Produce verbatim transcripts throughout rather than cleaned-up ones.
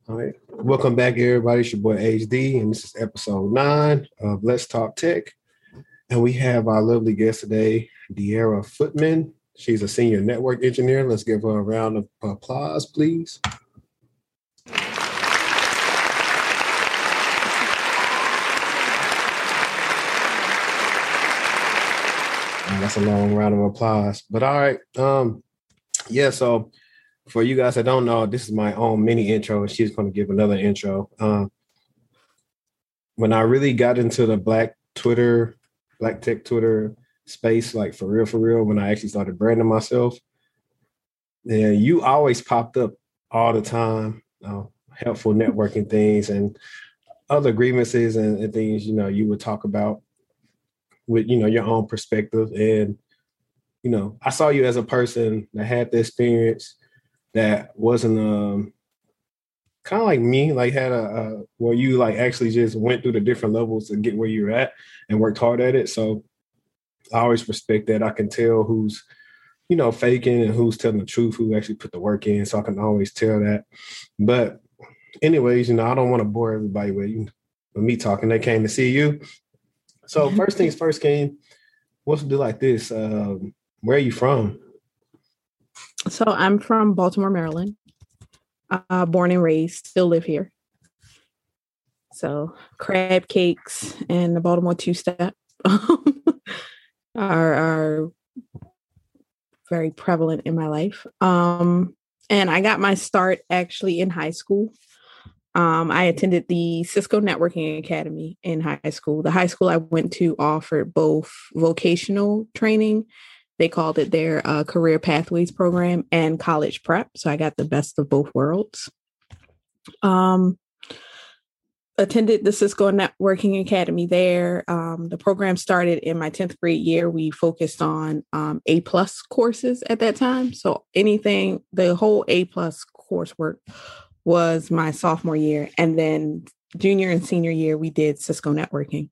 All right. Welcome back, everybody. It's your boy H D, and this is episode nine of Let's Talk Tech. And we have our lovely guest today, De'Ara Footman. She's a senior network engineer. Let's give her a round of applause, please. And that's a long round of applause. But all right. Um, yeah, so for you guys that don't know, this is my own mini intro, and she's going to give another intro. Um, when I really got into the Black Twitter, Black Tech Twitter space, like for real, for real, when I actually started branding myself, yeah, you always popped up all the time, uh, helpful networking things and other grievances and, and things, you know, you would talk about with, you know, your own perspective. And, you know, I saw you as a person that had the experience that wasn't um, kind of like me, like had a, a where you like actually just went through the different levels to get where you're at and worked hard at it. So I always respect that. I can tell who's, you know, faking and who's telling the truth, who actually put the work in. So I can always tell that. But anyways, you know, I don't want to bore everybody with, you, with me talking. They came to see you. So first things first, King, what's to do like this? Um, where are you from? So I'm from Baltimore, Maryland, uh, born and raised, still live here. So crab cakes and the Baltimore two-step are, are very prevalent in my life. Um, and I got my start actually in high school. Um, I attended the Cisco Networking Academy in high school. The high school I went to offered both vocational training. They called it their uh, career pathways program and college prep. So I got the best of both worlds. Um, attended the Cisco Networking Academy there. Um, the program started in my tenth grade year. We focused on um, A plus courses at that time. So anything, the whole A plus coursework was my sophomore year. And then junior and senior year, we did Cisco Networking.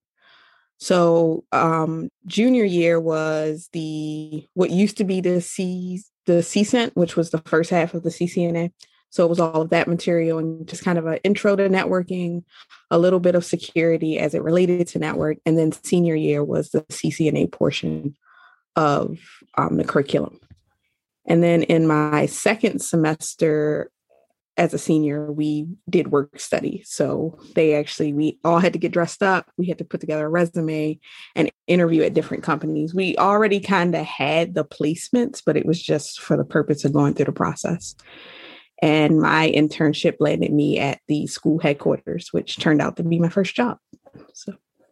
So um, junior year was the what used to be the C the C C E N T, which was the first half of the C C N A. So it was all of that material and just kind of an intro to networking, a little bit of security as it related to network. And then senior year was the C C N A portion of um, the curriculum. And then in my second semester as a senior, we did work study. So they actually, we all had to get dressed up. We had to put together a resume and interview at different companies. We already kind of had the placements, but it was just for the purpose of going through the process. And my internship landed me at the school headquarters, which turned out to be my first job. So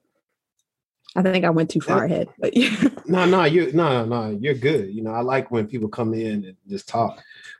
I think I went too far ahead, but yeah. No, no, you no, no, you're good. You know, I like when people come in and just talk.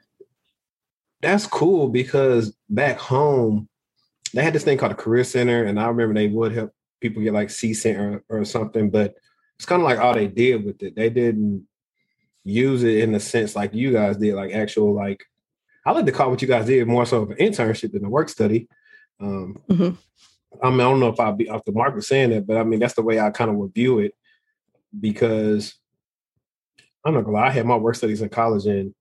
That's cool because back home, they had this thing called a career center. And I remember they would help people get like C C E N T or, or something, but it's kind of like all they did with it. They didn't use it in the sense like you guys did, like actual, like, I like to call what you guys did more so of an internship than a work study. Um, mm-hmm. I mean, I don't know if I'll be off the mark with saying that, but I mean, that's the way I kind of would view it because I'm not gonna lie, I had my work studies in college and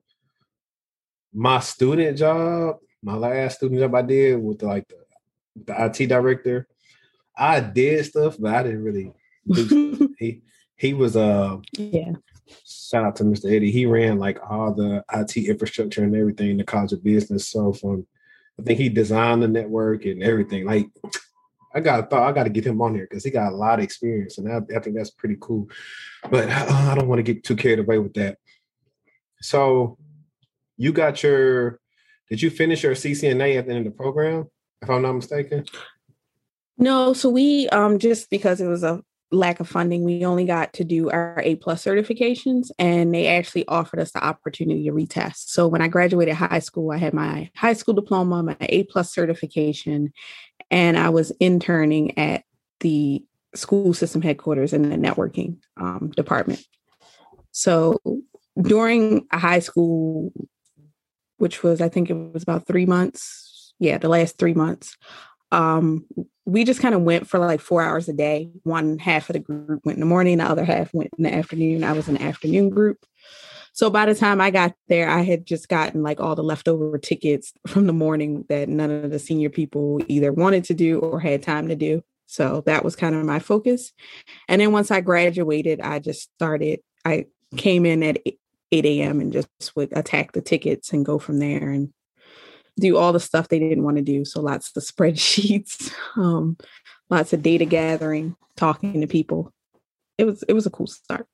my student job, my last student job I did with the, like the, the I T director, I did stuff, but I didn't really do stuff. He he was uh yeah. Shout out to Mister Eddie. He ran like all the I T infrastructure and everything in the College of Business. So from I think he designed the network and everything. Like I got thought I got to get him on here because he got a lot of experience, and I, I think that's pretty cool. But uh, I don't want to get too carried away with that. So. You got your, did you finish your C C N A at the end of the program, if I'm not mistaken? No, so we, um, just because it was a lack of funding, we only got to do our A plus certifications, and they actually offered us the opportunity to retest. So when I graduated high school, I had my high school diploma, my A plus certification, and I was interning at the school system headquarters in the networking um, department. So during high school, which was, I think it was about three months. Yeah, the last three months. Um, we just kind of went for like four hours a day. One half of the group went in the morning, the other half went in the afternoon. I was in the afternoon group. So by the time I got there, I had just gotten like all the leftover tickets from the morning that none of the senior people either wanted to do or had time to do. So that was kind of my focus. And then once I graduated, I just started, I came in at eight a.m. and just would attack the tickets and go from there and do all the stuff they didn't want to do. So lots of spreadsheets, um, lots of data gathering, talking to people. It was, it was a cool start.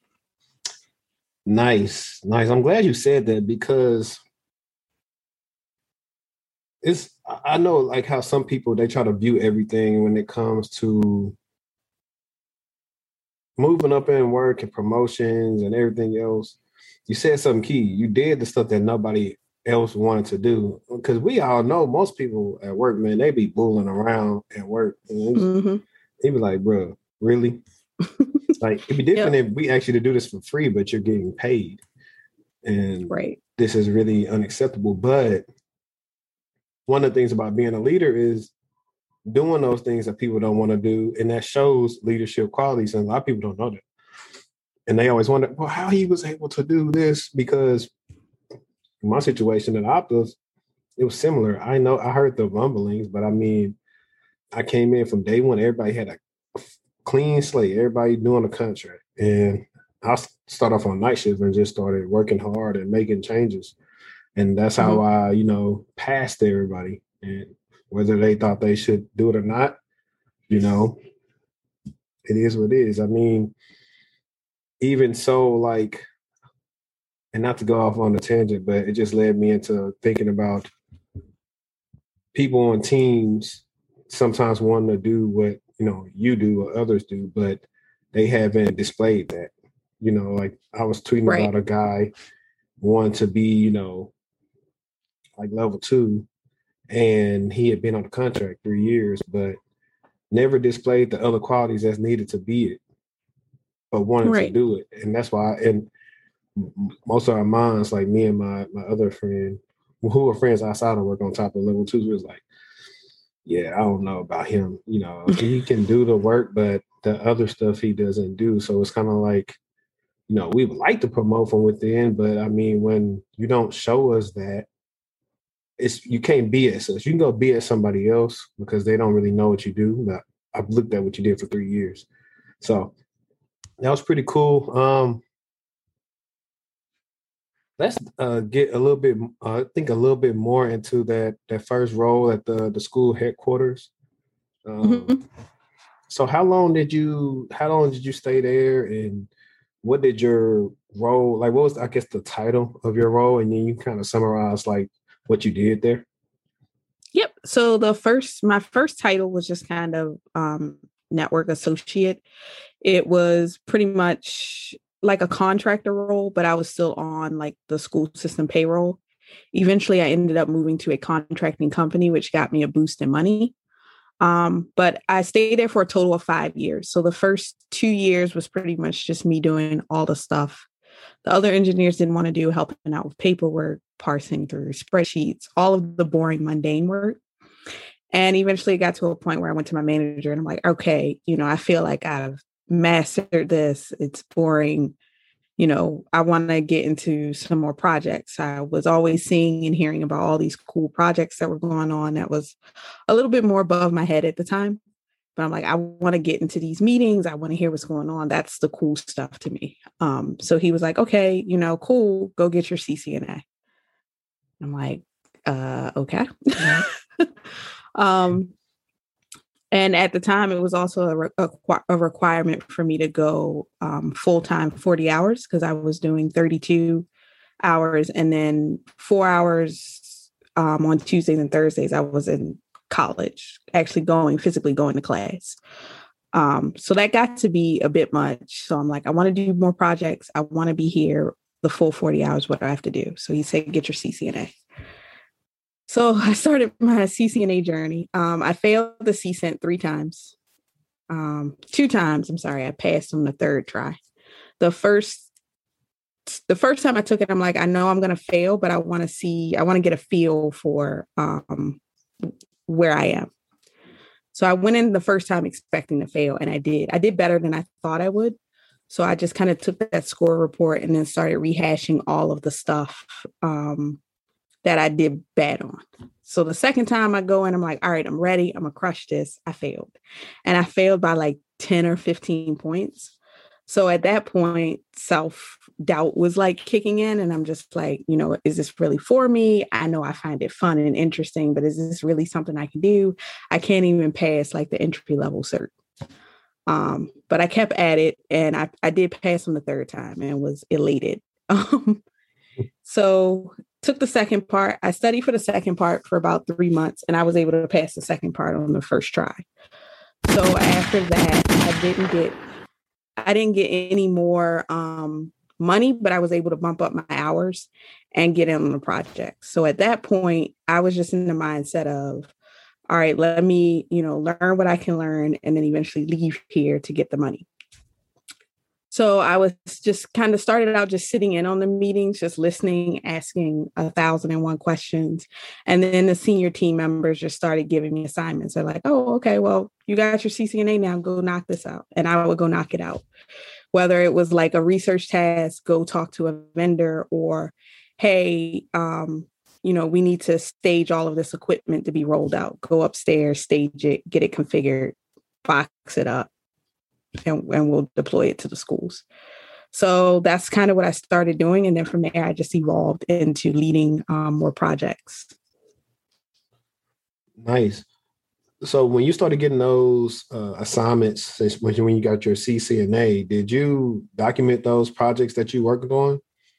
Nice, nice. I'm glad you said that because it's, I know like how some people, they try to view everything when it comes to moving up in work and promotions and everything else. You said something key. You did the stuff that nobody else wanted to do. Because we all know most people at work, man, they be bulling around at work. And mm-hmm. They be like, bro, really? Like, it'd be different yep. if we ask you to do this for free, but you're getting paid. And right. This is really unacceptable. But one of the things about being a leader is doing those things that people don't want to do. And that shows leadership qualities. And a lot of people don't know that. And they always wonder, well, how he was able to do this? Because in my situation at Optus, it was similar. I know I heard the rumblings, but I mean, I came in from day one. Everybody had a clean slate. Everybody doing a contract. And I started off on night shift and just started working hard and making changes. And that's how mm-hmm. I, you know, passed everybody. And whether they thought they should do it or not, you know, it is what it is. I mean, even so, like, and not to go off on a tangent, but it just led me into thinking about people on teams sometimes wanting to do what, you know, you do or others do, but they haven't displayed that. You know, like I was tweeting right. about a guy wanting to be, you know, like level two, and he had been on the contract three years, but never displayed the other qualities that's needed to be it, but wanted right. to do it. And that's why, and most of our minds, like me and my my other friend, who were friends outside of work on top of level two, was like, yeah, I don't know about him. You know, he can do the work, but the other stuff he doesn't do. So it's kind of like, you know, we would like to promote from within, but I mean, when you don't show us that, it's you can't B S us. You can go B S somebody else because they don't really know what you do. But I've looked at what you did for three years. So that was pretty cool. Um, let's uh, get a little bit, uh, I think a little bit more into that that first role at the, the school headquarters. Um, mm-hmm. So how long did you, how long did you stay there, and what did your role, like what was, I guess, the title of your role? And then you kind of summarize like what you did there. Yep. So the first, my first title was just kind of um, network associate. It was pretty much like a contractor role, but I was still on like the school system payroll. Eventually I ended up moving to a contracting company, which got me a boost in money. Um, but I stayed there for a total of five years. So the first two years was pretty much just me doing all the stuff the other engineers didn't want to do, helping out with paperwork, parsing through spreadsheets, all of the boring, mundane work. And eventually it got to a point where I went to my manager and I'm like, okay, you know, I feel like I've mastered this. It's boring. You know, I want to get into some more projects. I was always seeing and hearing about all these cool projects that were going on that was a little bit more above my head at the time. But I'm like, I want to get into these meetings. I want to hear what's going on. That's the cool stuff to me. Um, so he was like, okay, you know, cool. Go get your C C N A. I'm like, uh, okay. um, and at the time, it was also a, re- a, a requirement for me to go um, full-time forty hours because I was doing thirty-two hours and then four hours um, on Tuesdays and Thursdays. I was in college, actually going, physically going to class. Um, so that got to be a bit much. So I'm like, I want to do more projects. I want to be here the full forty hours. What do I have to do? So he said, get your C C N A. So I started my C C N A journey. Um, I failed the C C N three times. Um, two times, I'm sorry, I passed on the third try. The first the first time I took it, I'm like, I know I'm going to fail, but I want to see, I want to get a feel for um, where I am. So I went in the first time expecting to fail, and I did. I did better than I thought I would. So I just kind of took that score report and then started rehashing all of the stuff um, that I did bad on. So the second time I go in, I'm like, all right, I'm ready. I'm going to crush this. I failed. And I failed by like ten or fifteen points. So at that point, self-doubt was like kicking in. And I'm just like, you know, is this really for me? I know I find it fun and interesting, but is this really something I can do? I can't even pass like the entry level cert. Um, but I kept at it, and I, I did pass on the third time and was elated. Um, so took the second part. I studied for the second part for about three months, and I was able to pass the second part on the first try. So after that, I didn't get, I didn't get any more um, money, but I was able to bump up my hours and get in on the project. So at that point, I was just in the mindset of, all right, let me, you know, learn what I can learn and then eventually leave here to get the money. So I was just kind of started out just sitting in on the meetings, just listening, asking a thousand and one questions. And then the senior team members just started giving me assignments. They're like, oh, okay, well, you got your C C N A now, go knock this out. And I would go knock it out. Whether it was like a research task, go talk to a vendor, or, hey, um, you know, we need to stage all of this equipment to be rolled out, go upstairs, stage it, get it configured, box it up, and, and we'll deploy it to the schools. So that's kind of what I started doing. And then from there, I just evolved into leading um, more projects. Nice. So when you started getting those uh, assignments, when you, when you got your C C N A, did you document those projects that you worked on?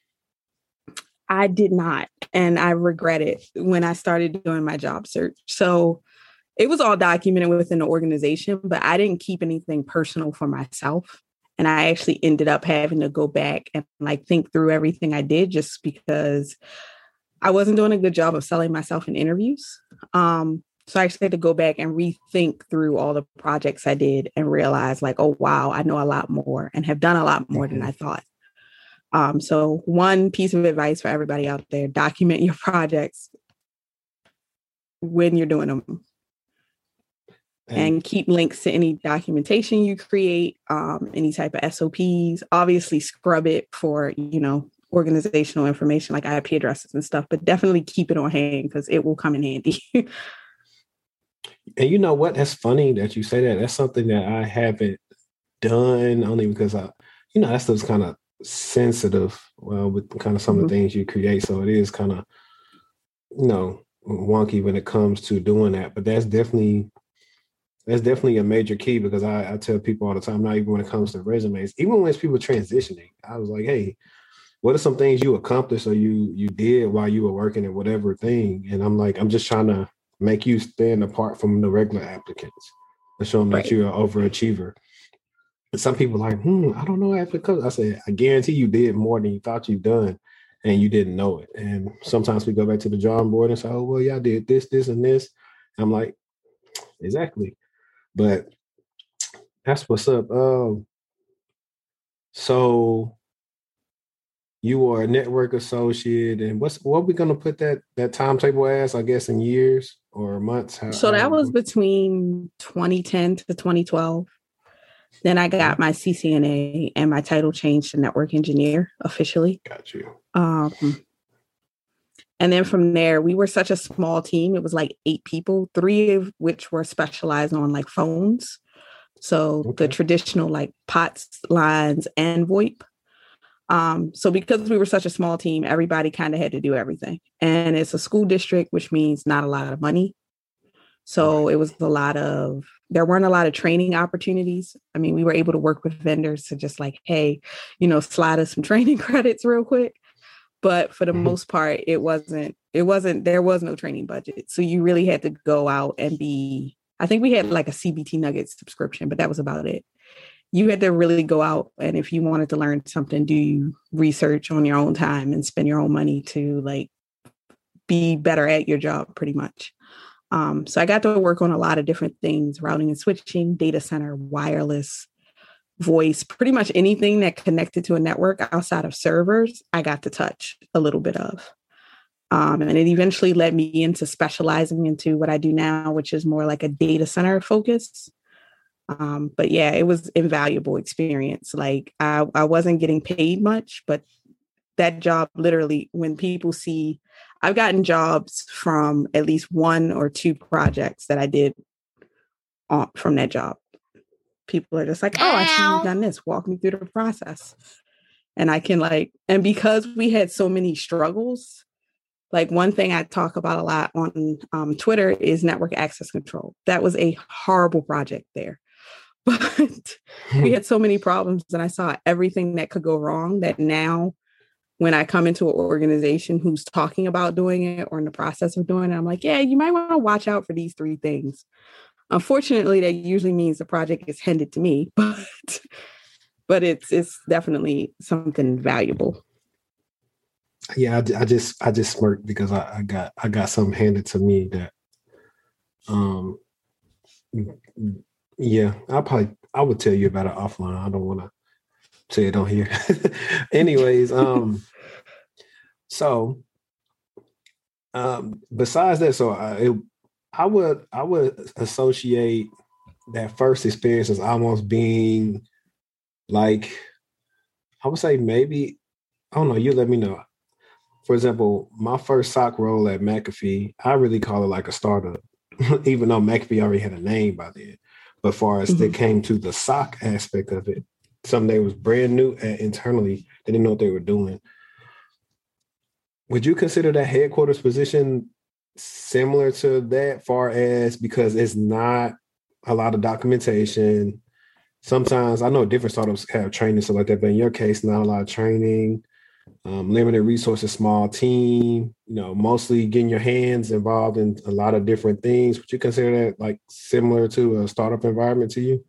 I did not. And I regret it when I started doing my job search. So it was all documented within the organization, but I didn't keep anything personal for myself. And I actually ended up having to go back and like think through everything I did, just because I wasn't doing a good job of selling myself in interviews. Um, so I actually had to go back and rethink through all the projects I did and realize like, oh, wow, I know a lot more and have done a lot more mm-hmm. than I thought. Um, so one piece of advice for everybody out there, document your projects when you're doing them. And, and keep links to any documentation you create, um, any type of S O Ps. Obviously scrub it for, you know, organizational information like I P addresses and stuff, but definitely keep it on hand because it will come in handy. And you know what? That's funny that you say that. That's something that I haven't done only because I, you know, that stuff's kind of sensitive, well, with kind of some mm-hmm. of the things you create. So it is kind of, you know, wonky when it comes to doing that. But that's definitely, that's definitely a major key because I, I tell people all the time, not even when it comes to resumes, even when it's people transitioning, I was like, hey, what are some things you accomplished or you you did while you were working at whatever thing? And I'm like, I'm just trying to make you stand apart from the regular applicants and show them right. that you're an overachiever. And some people are like, hmm, I don't know if it comes. I said, I guarantee you did more than you thought you'd done and you didn't know it. And sometimes we go back to the drawing board and say, oh, well, yeah, I did this, this, and this. I'm like, exactly. But that's what's up. Um, so you are a network associate, and what's what are we gonna put that that timetable as? I guess in years or months. How, so that was between twenty ten to twenty twelve. Then I got my C C N A, and my title changed to network engineer officially. Got you. Um, and then from there, we were such a small team. It was like eight people, three of which were specialized on like phones. So okay. the traditional like POTS lines and VoIP. Um, so because we were such a small team, everybody kind of had to do everything. And it's a school district, which means not a lot of money. So right. it was a lot of, there weren't a lot of training opportunities. I mean, we were able to work with vendors to just like, hey, you know, slide us some training credits real quick. But for the mm-hmm. most part, it wasn't, it wasn't, there was no training budget. So you really had to go out and be, I think we had like a C B T Nuggets subscription, but that was about it. You had to really go out. And if you wanted to learn something, do research on your own time and spend your own money to like be better at your job pretty much. Um, so I got to work on a lot of different things, routing and switching, data center, wireless, voice, pretty much anything that connected to a network outside of servers, I got to touch a little bit of. Um, and it eventually led me into specializing into what I do now, which is more like a data center focus. Um, but yeah, it was invaluable experience. Like I, I wasn't getting paid much, but that job literally, when people see, I've gotten jobs from at least one or two projects that I did on, from that job. People are just like, oh, I see you've done this. Walk me through the process. And I can like, and because we had so many struggles, like one thing I talk about a lot on um, Twitter is network access control. That was a horrible project there. But we had so many problems and I saw everything that could go wrong that now when I come into an organization who's talking about doing it or in the process of doing it, I'm like, yeah, you might want to watch out for these three things. Unfortunately, that usually means the project is handed to me, but but it's it's definitely something valuable. Yeah, I, I just I just smirked because I, I got I got something handed to me that um yeah, I probably I would tell you about it offline. I don't want to say it on here. Anyways, um so um besides that, so I it, I would I would associate that first experience as almost being like, I would say maybe, I don't know, you let me know. For example, my first sock role at McAfee, I really call it like a startup, even though McAfee already had a name by then. But as far as mm-hmm. it came to the sock aspect of it, something that was brand new and internally, they didn't know what they were doing. Would you consider that headquarters position similar to that, far as, because it's not a lot of documentation? Sometimes I know different startups have training, stuff like that, but in your case, not a lot of training, um, limited resources, small team, you know, mostly getting your hands involved in a lot of different things. Would you consider that like similar to a startup environment to you?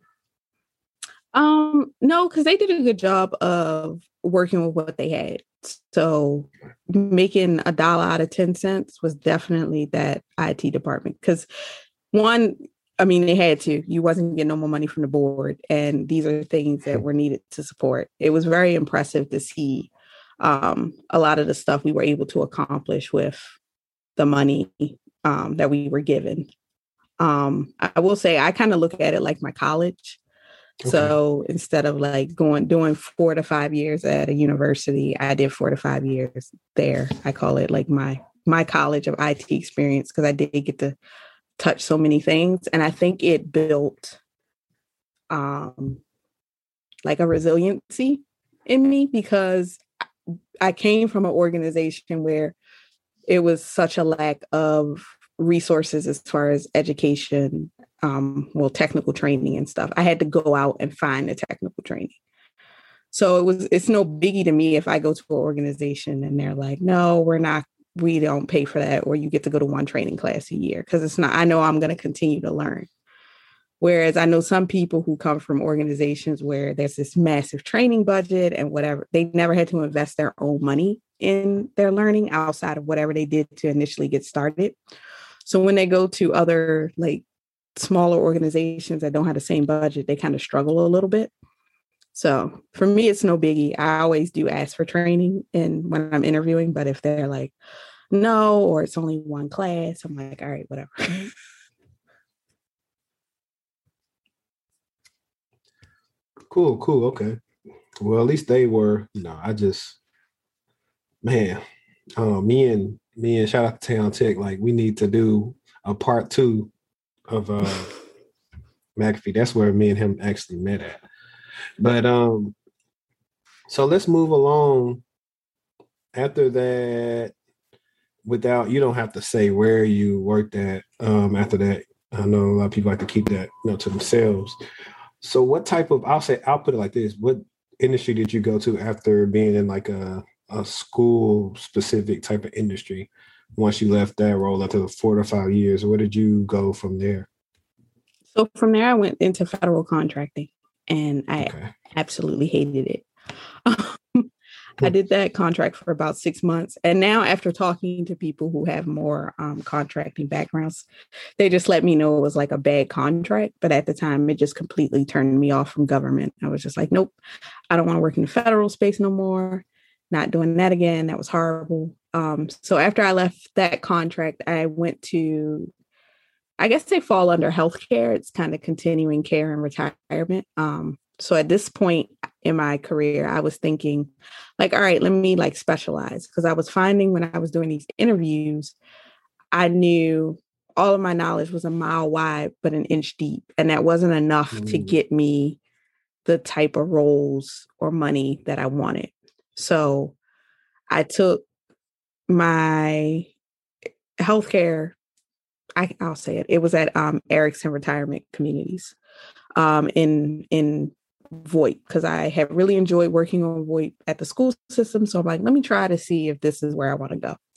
Um, no, because they did a good job of working with what they had. So making a dollar out of ten cents was definitely that I T department. Because one, I mean, they had to. You wasn't getting no more money from the board. And these are things that were needed to support. It was very impressive to see um, a lot of the stuff we were able to accomplish with the money um, that we were given. Um, I will say I kind of look at it like my college. Okay. So instead of like going, doing four to five years at a university, I did four to five years there. I call it like my, my college of I T experience, because I did get to touch so many things. And I think it built um, like a resiliency in me, because I came from an organization where it was such a lack of resources as far as education, um, well, technical training and stuff. I had to go out and find the technical training. So it was, it's no biggie to me if I go to an organization and they're like, no, we're not, we don't pay for that, or you get to go to one training class a year. Cause it's not, I know I'm going to continue to learn. Whereas I know some people who come from organizations where there's this massive training budget and whatever, they never had to invest their own money in their learning outside of whatever they did to initially get started. So when they go to other like smaller organizations that don't have the same budget, they kind of struggle a little bit. So for me, it's no biggie. I always do ask for training and when I'm interviewing, but if they're like, no, or it's only one class, I'm like, all right, whatever. Cool, cool. Okay. Well, at least they were, you know, I just, man, uh, me and me and shout out to Town Tech, like we need to do a part two of uh, McAfee. That's where me and him actually met at. But um, so let's move along. After that, without, you don't have to say where you worked at um, after that. I know a lot of people like to keep that, you know, to themselves. So what type of, I'll say, I'll put it like this. What industry did you go to after being in like a, a school specific type of industry? Once you left that role after four to five years, where did you go from there? So from there, I went into federal contracting and I okay. absolutely hated it. I did that contract for about six months. And now after talking to people who have more um, contracting backgrounds, they just let me know it was like a bad contract. But at the time, it just completely turned me off from government. I was just like, nope, I don't want to work in the federal space no more. Not doing that again. That was horrible. Um, so after I left that contract, I went to I guess they fall under healthcare. It's kind of continuing care and retirement. Um, so at this point in my career, I was thinking like, all right, let me like specialize, because I was finding when I was doing these interviews, I knew all of my knowledge was a mile wide, but an inch deep. And that wasn't enough mm. to get me the type of roles or money that I wanted. So I took my healthcare, I, I'll say it, it was at um, Erickson Retirement Communities um, in, in VoIP, because I had really enjoyed working on VoIP at the school system. So I'm like, let me try to see if this is where I want to go.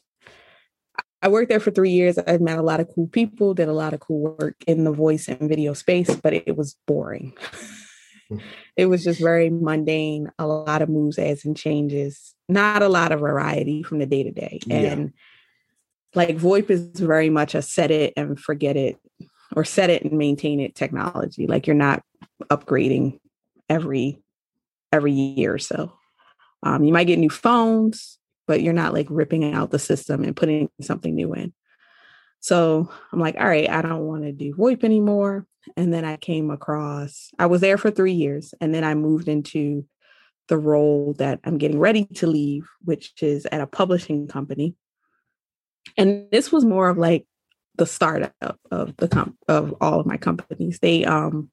I worked there for three years. I met a lot of cool people, did a lot of cool work in the voice and video space, but it was boring. It was just very mundane, a lot of moves, adds, and changes, not a lot of variety from the day to day. And like VoIP is very much a set it and forget it, or set it and maintain it technology. Like you're not upgrading every every year or so. Um, you might get new phones, but you're not like ripping out the system and putting something new in. So I'm like, all right, I don't want to do VoIP anymore. And then I came across, I was there for three years, and then I moved into the role that I'm getting ready to leave, which is at a publishing company. And this was more of like the startup of the comp- of all of my companies. They um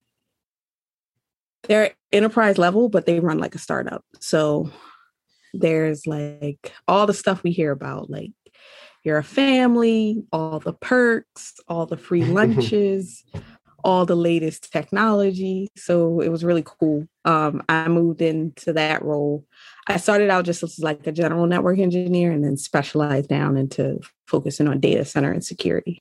they're enterprise level, but they run like a startup. So there's like all the stuff we hear about, like you're a family, all the perks, all the free lunches, all the latest technology. So it was really cool. Um, I moved into that role. I started out just as like a general network engineer, and then specialized down into focusing on data center and security.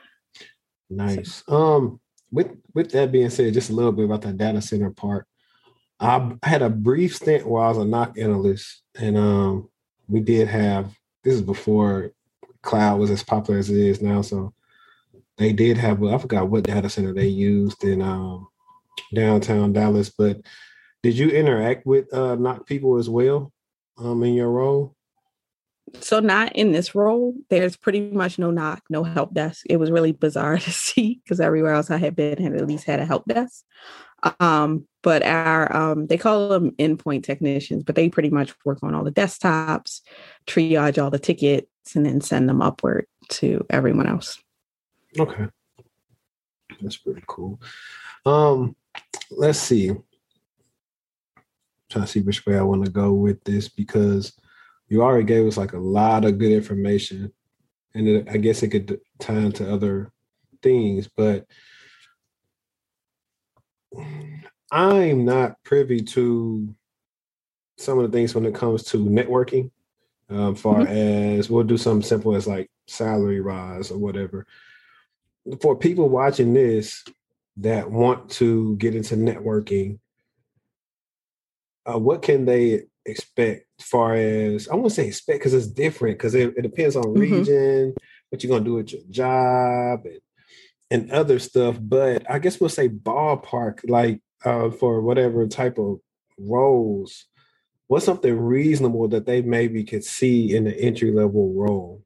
Nice. So. Um, with with that being said, just a little bit about that data center part. I, I had a brief stint where I was a N O C analyst, and um, we did have, this is before cloud was as popular as it is now. So they did have, well, I forgot what data center they used in um, downtown Dallas, but did you interact with uh, N O C people as well um, in your role? So not in this role. There's pretty much no N O C, no help desk. It was really bizarre to see, because everywhere else I had been had at least had a help desk. Um, but our, um, they call them endpoint technicians, but they pretty much work on all the desktops, triage all the tickets, and then send them upward to everyone else. Okay. That's pretty cool. Um, let's see. I'm trying to see which way I want to go with this, because you already gave us like a lot of good information, and it, I guess it could tie into other things, but I'm not privy to some of the things when it comes to networking, um, far mm-hmm. as we'll do something simple as like salary rise or whatever. For people watching this that want to get into networking, uh, what can they expect as far as, I won't say expect because it's different, because it, it depends on region, mm-hmm. what you're going to do at your job and, and other stuff. But I guess we'll say ballpark, like uh, for whatever type of roles, what's something reasonable that they maybe could see in the entry level role?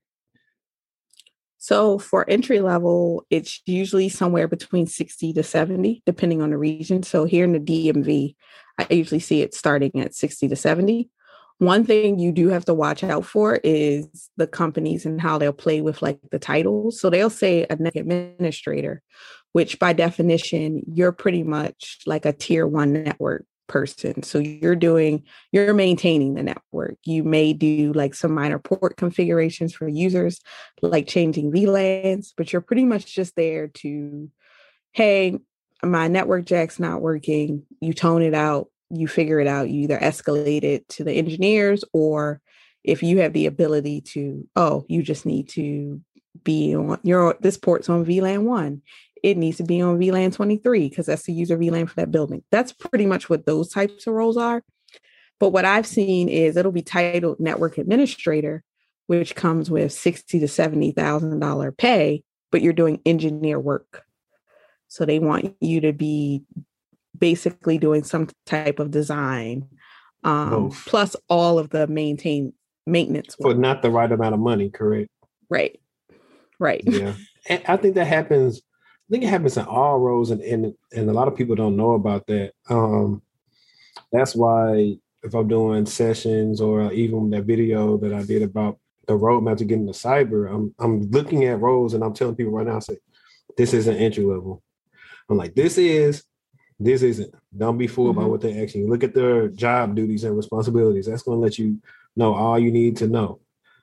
So for entry level, it's usually somewhere between sixty to seventy, depending on the region. So here in the D M V, I usually see it starting at sixty to seventy. One thing you do have to watch out for is the companies and how they'll play with like the titles. So they'll say a network administrator, which by definition, you're pretty much like a tier one network person. So you're doing, you're maintaining the network. You may do like some minor port configurations for users, like changing V LANs, but you're pretty much just there to, hey, my network jack's not working. You tone it out, you figure it out, you either escalate it to the engineers, or if you have the ability to, oh, you just need to be on your, this port's on V LAN one. It needs to be on V LAN twenty-three because that's the user V LAN for that building. That's pretty much what those types of roles are. But what I've seen is it'll be titled network administrator, which comes with sixty to seventy thousand dollar pay, but you're doing engineer work. So they want you to be basically doing some type of design, um, plus all of the maintain maintenance work. For not the right amount of money, correct? Right. Right. Yeah. And I think that happens think it happens in all roles, and and, and a lot of people don't know about that. Um, that's why if I'm doing sessions or even that video that I did about the roadmap to get into cyber, I'm I'm looking at roles and I'm telling people right now, I say, this isn't entry level. I'm like, this is, this isn't. Don't be fooled mm-hmm. by what they actually look at their job duties and responsibilities. That's going to let you know all you need to know.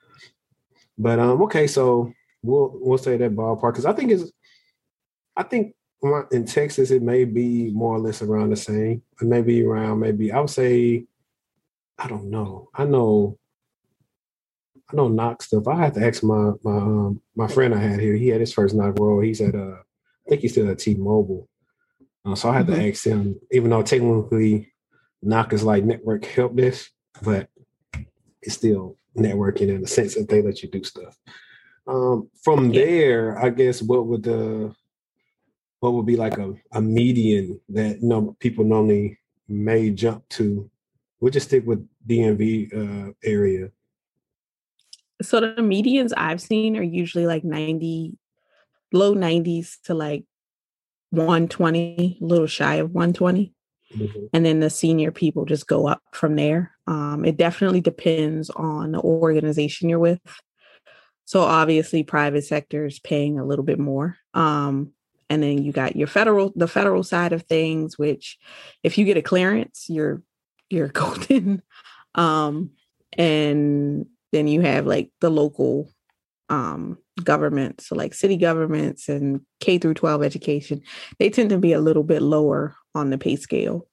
But um, okay, so we'll we'll say that ballpark because I think it's, I think in Texas it may be more or less around the same. It may be around maybe I would say, I don't know. I know. I know knock stuff. I have to ask my my um, my friend I had here. He had his first knock role. He's at uh, I think he's still at T-Mobile. Uh, so I had mm-hmm. to ask him, even though technically knock is like network help desk, but it's still networking in the sense that they let you do stuff. Um, from yeah. there, I guess what would the what would be like a, a median that you know people normally may jump to? We'll just stick with D M V uh, area. So the medians I've seen are usually like ninety, low nineties to like one twenty, a little shy of one twenty. Mm-hmm. And then the senior people just go up from there. Um, it definitely depends on the organization you're with. So obviously private sector is paying a little bit more. Um, and then you got your federal, the federal side of things, which if you get a clearance, you're, you're golden. Um, and then you have like the local um, government. So like city governments and K through twelve education, they tend to be a little bit lower on the pay scale.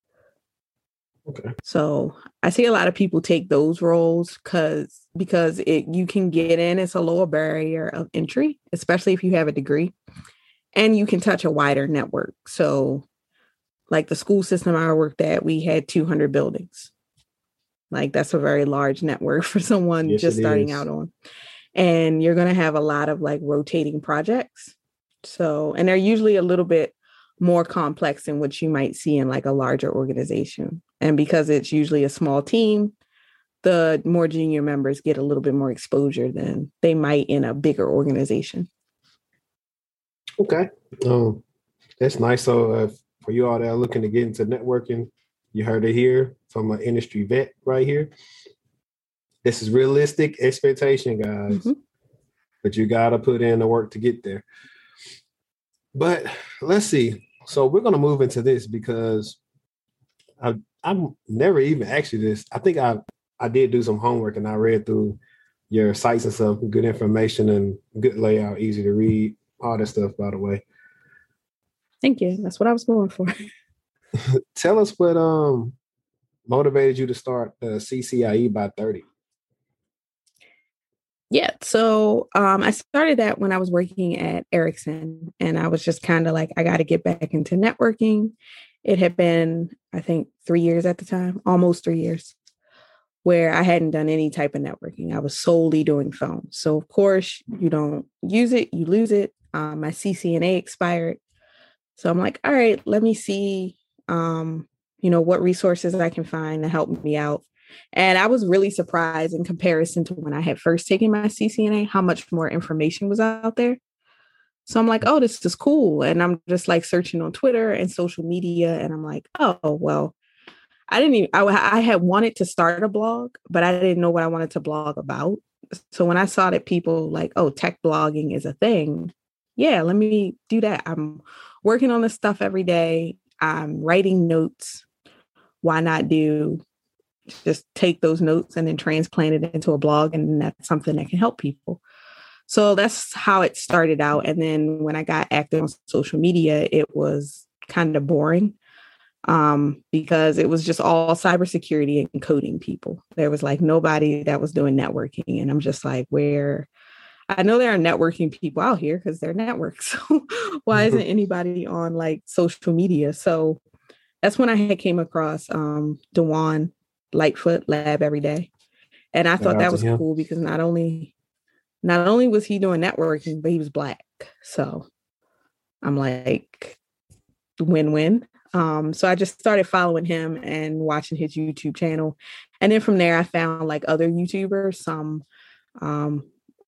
Okay. So I see a lot of people take those roles because because it you can get in. It's a lower barrier of entry, especially if you have a degree, and you can touch a wider network. So like the school system I worked at, we had two hundred buildings. Like that's a very large network for someone yes, just starting is. out on. And you're going to have a lot of like rotating projects. So, and they're usually a little bit more complex than what you might see in like a larger organization. And because it's usually a small team, the more junior members get a little bit more exposure than they might in a bigger organization. Okay. Um, that's nice. So uh, for you all that are looking to get into networking, you heard it here from an industry vet right here. This is realistic expectation, guys. Mm-hmm. But you got to put in the work to get there. But let's see. So we're going to move into this because I, I've never even asked you this. I think I I did do some homework and I read through your sites and stuff. Good information and good layout, easy to read, all that stuff, by the way. Thank you. That's what I was going for. Tell us what um motivated you to start the C C I E by thirty. Yeah, so um, I started that when I was working at Ericsson, and I was just kind of like, I got to get back into networking. It had been, I think, three years at the time, almost three years, where I hadn't done any type of networking. I was solely doing phones. So, of course, you don't use it, you lose it. Um, my C C N A expired. So I'm like, all right, let me see, um, you know, what resources I can find to help me out. And I was really surprised in comparison to when I had first taken my C C N A, how much more information was out there. So I'm like, oh, this is cool. And I'm just like searching on Twitter and social media. And I'm like, oh, well, I didn't even, I, I had wanted to start a blog, but I didn't know what I wanted to blog about. So when I saw that people like, oh, tech blogging is a thing. Yeah, let me do that. I'm working on this stuff every day. I'm writing notes. Why not do just take those notes and then transplant it into a blog? And that's something that can help people. So that's how it started out. And then when I got active on social media, it was kind of boring um, because it was just all cybersecurity and coding people. There was like nobody that was doing networking. And I'm just like, where I know there are networking people out here because they're networks. So why isn't anybody on like social media? So that's when I had came across um, Dewan Lightfoot Lab Every Day. And I thought that was him. Cool because not only not only was he doing networking, but he was Black. So I'm like, win-win. Um, so I just started following him and watching his YouTube channel. And then from there, I found like other YouTubers, some um,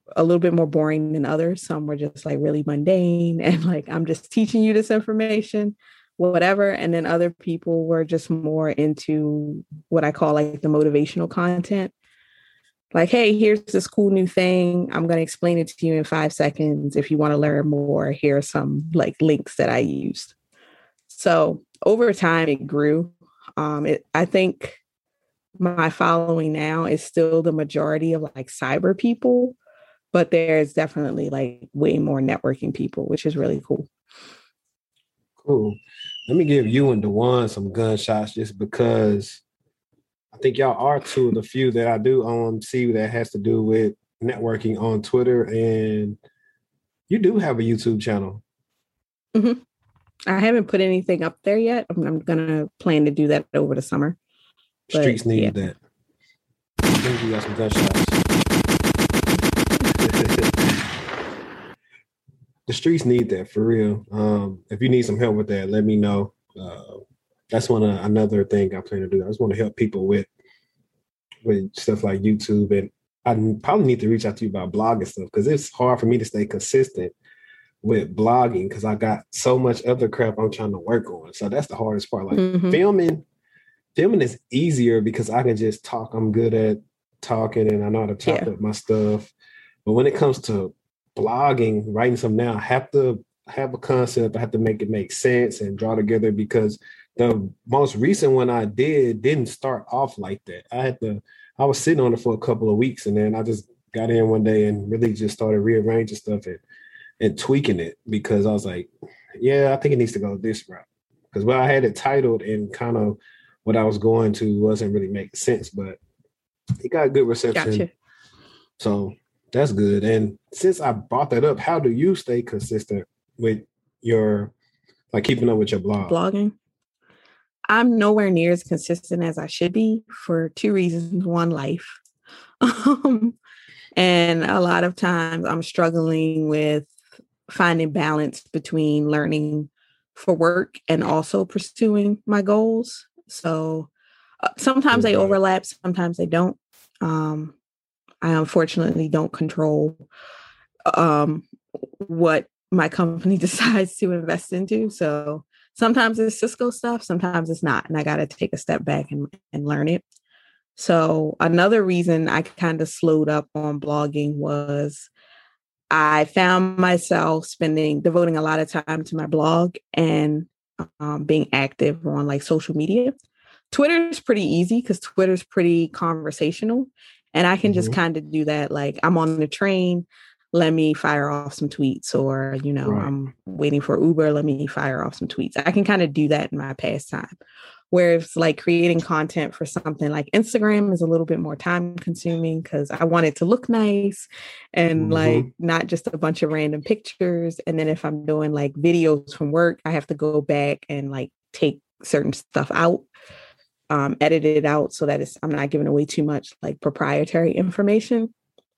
a little bit more boring than others. Some were just like really mundane and like, I'm just teaching you this information, whatever. And then other people were just more into what I call like the motivational content. Like, hey, here's this cool new thing. I'm going to explain it to you in five seconds. If you want to learn more, here are some like links that I used. So over time, it grew. Um, it, I think my following now is still the majority of like cyber people, but there's definitely like way more networking people, which is really cool. Cool. Let me give you and Dewan some gunshots just because I think y'all are two of the few that I do um see that has to do with networking on Twitter, and you do have a YouTube channel. Mm-hmm. I haven't put anything up there yet. I'm, I'm gonna plan to do that over the summer. But, Streets need yeah. that. I think you got some gunshots. The streets need that for real. Um, if you need some help with that, let me know. Uh, that's one uh, another thing I plan to do. I just want to help people with with stuff like YouTube, and I probably need to reach out to you about blogging stuff because it's hard for me to stay consistent with blogging because I got so much other crap I'm trying to work on. So that's the hardest part. Like mm-hmm. filming. Filming is easier because I can just talk. I'm good at talking and I know how to chop yeah. up my stuff. But when it comes to blogging, writing something down, I have to have a concept. I have to make it make sense and draw together because the most recent one I did didn't start off like that. I had to, I was sitting on it for a couple of weeks and then I just got in one day and really just started rearranging stuff and, and tweaking it because I was like, yeah, I think it needs to go this route. Because well, I had it titled and kind of what I was going to wasn't really making sense, but it got good reception. Gotcha. So that's good. And since I brought that up, how do you stay consistent with your, like keeping up with your blog? Blogging? I'm nowhere near as consistent as I should be for two reasons. One, life. Um, and a lot of times I'm struggling with finding balance between learning for work and also pursuing my goals. So uh, sometimes they overlap, sometimes they don't. Um, I unfortunately don't control um, what my company decides to invest into. So sometimes it's Cisco stuff, sometimes it's not. And I got to take a step back and, and learn it. So another reason I kind of slowed up on blogging was I found myself spending, devoting a lot of time to my blog and um, being active on like social media. Twitter is pretty easy because Twitter's pretty conversational and I can mm-hmm. just kind of do that. Like I'm on the train, let me fire off some tweets, or, you know, right. I'm waiting for Uber, let me fire off some tweets. I can kind of do that in my pastime. Whereas like creating content for something like Instagram is a little bit more time consuming because I want it to look nice and mm-hmm. like not just a bunch of random pictures. And then if I'm doing like videos from work, I have to go back and like take certain stuff out, um, edit it out so that it's, I'm not giving away too much like proprietary information.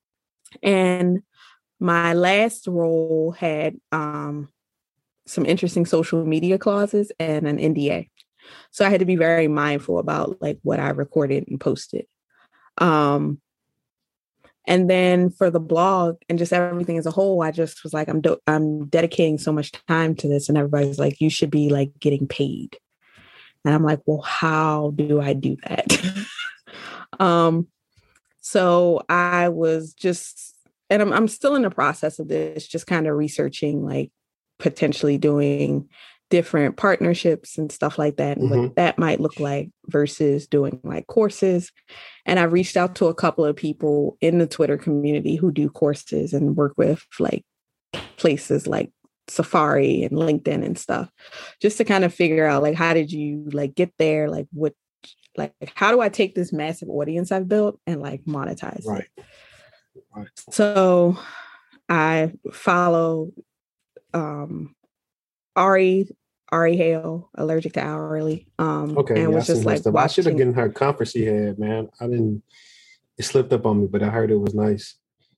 And my last role had um, some interesting social media clauses and an N D A. So I had to be very mindful about like what I recorded and posted. Um, and then for the blog and just everything as a whole, I just was like, I'm do- I'm dedicating so much time to this. And everybody's like, you should be like getting paid. And I'm like, well, how do I do that? um, so I was just, and I'm I'm still in the process of this, just kind of researching, like potentially doing different partnerships and stuff like that, and mm-hmm. what that might look like versus doing like courses. And I reached out to a couple of people in the Twitter community who do courses and work with like places like Safari and LinkedIn and stuff, just to kind of figure out like, how did you like get there? Like what, like, how do I take this massive audience I've built and like monetize right. it? Right. So I follow um, Ari, Ari Hale, Allergic to Hourly. Um, okay, and yeah, was just like, I should have gotten her conference she had, man. I didn't, it slipped up on me, but I heard it was nice.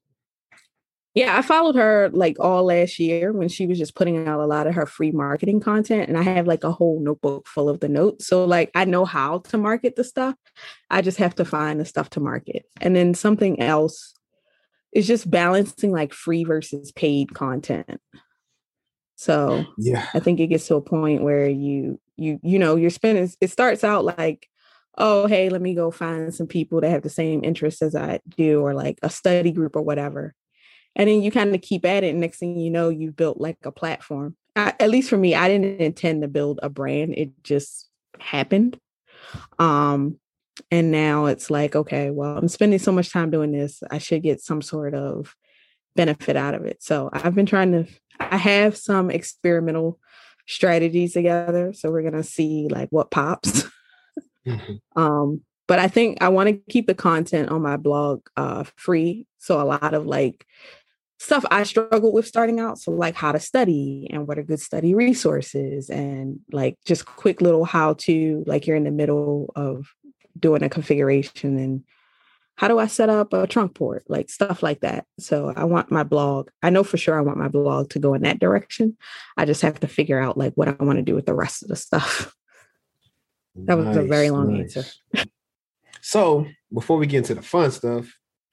Yeah, I followed her like all last year when she was just putting out a lot of her free marketing content. And I have like a whole notebook full of the notes. So like, I know how to market the stuff. I just have to find the stuff to market. And then something else it's just balancing like free versus paid content. So Yeah. I think it gets to a point where you, you, you know, you're spending, it starts out like, oh, hey, let me go find some people that have the same interests as I do, or like a study group or whatever. And then you kind of keep at it. And next thing you know, you've built like a platform. I, at least for me, I didn't intend to build a brand. It just happened. Um, and now it's like, okay, well, I'm spending so much time doing this. I should get some sort of benefit out of it. So I've been trying to, I have some experimental strategies together. So we're going to see like what pops. Mm-hmm. Um, but I think I want to keep the content on my blog uh, free. So a lot of like stuff I struggled with starting out. So like how to study and what are good study resources, and like just quick little how to, like you're in the middle of doing a configuration and how do I set up a trunk port, like stuff like that. So I want my blog, I know for sure I want my blog to go in that direction. I just have to figure out like what I want to do with the rest of the stuff. That was nice, a very long nice. answer. So before we get into the fun stuff,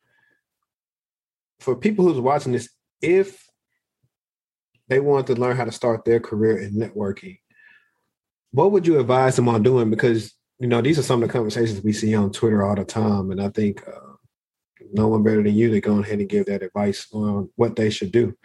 for people who's watching this, if they want to learn how to start their career in networking, what would you advise them on doing? Because, you know, these are some of the conversations we see on Twitter all the time. And I think uh, no one better than you to go ahead and give that advice on what they should do.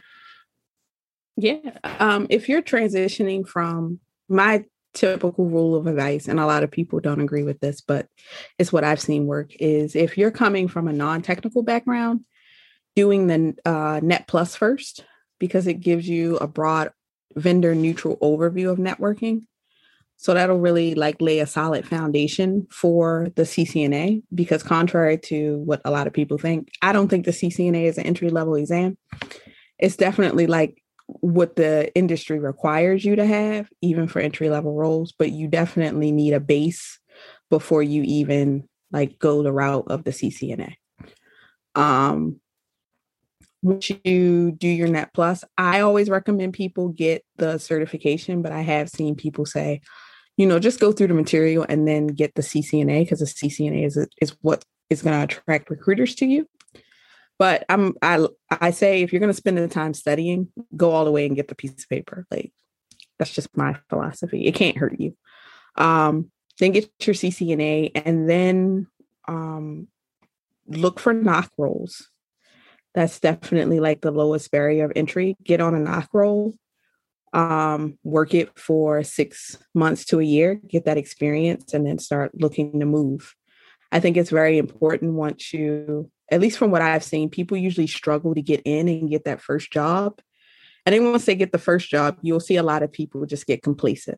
Yeah. Um, if you're transitioning from, my typical rule of advice, and a lot of people don't agree with this, but it's what I've seen work, is if you're coming from a non-technical background, doing the uh, Net Plus first, because it gives you a broad vendor neutral overview of networking. So that'll really like lay a solid foundation for the C C N A, because contrary to what a lot of people think, I don't think the C C N A is an entry level exam. It's definitely like what the industry requires you to have, even for entry level roles, but you definitely need a base before you even like go the route of the C C N A. Um, once you do your Net Plus, I always recommend people get the certification, but I have seen people say, you know, just go through the material and then get the C C N A, because the C C N A is, is what is going to attract recruiters to you. But I'm, I, I say, if you're going to spend the time studying, go all the way and get the piece of paper. Like, that's just my philosophy. It can't hurt you. Um, then get your C C N A, and then um, look for knock roles. That's definitely like the lowest barrier of entry. Get on a knock roll, um, work it for six months to a year, get that experience, and then start looking to move. I think it's very important once you, at least from what I've seen, people usually struggle to get in and get that first job. And then once they get the first job, you'll see a lot of people just get complacent.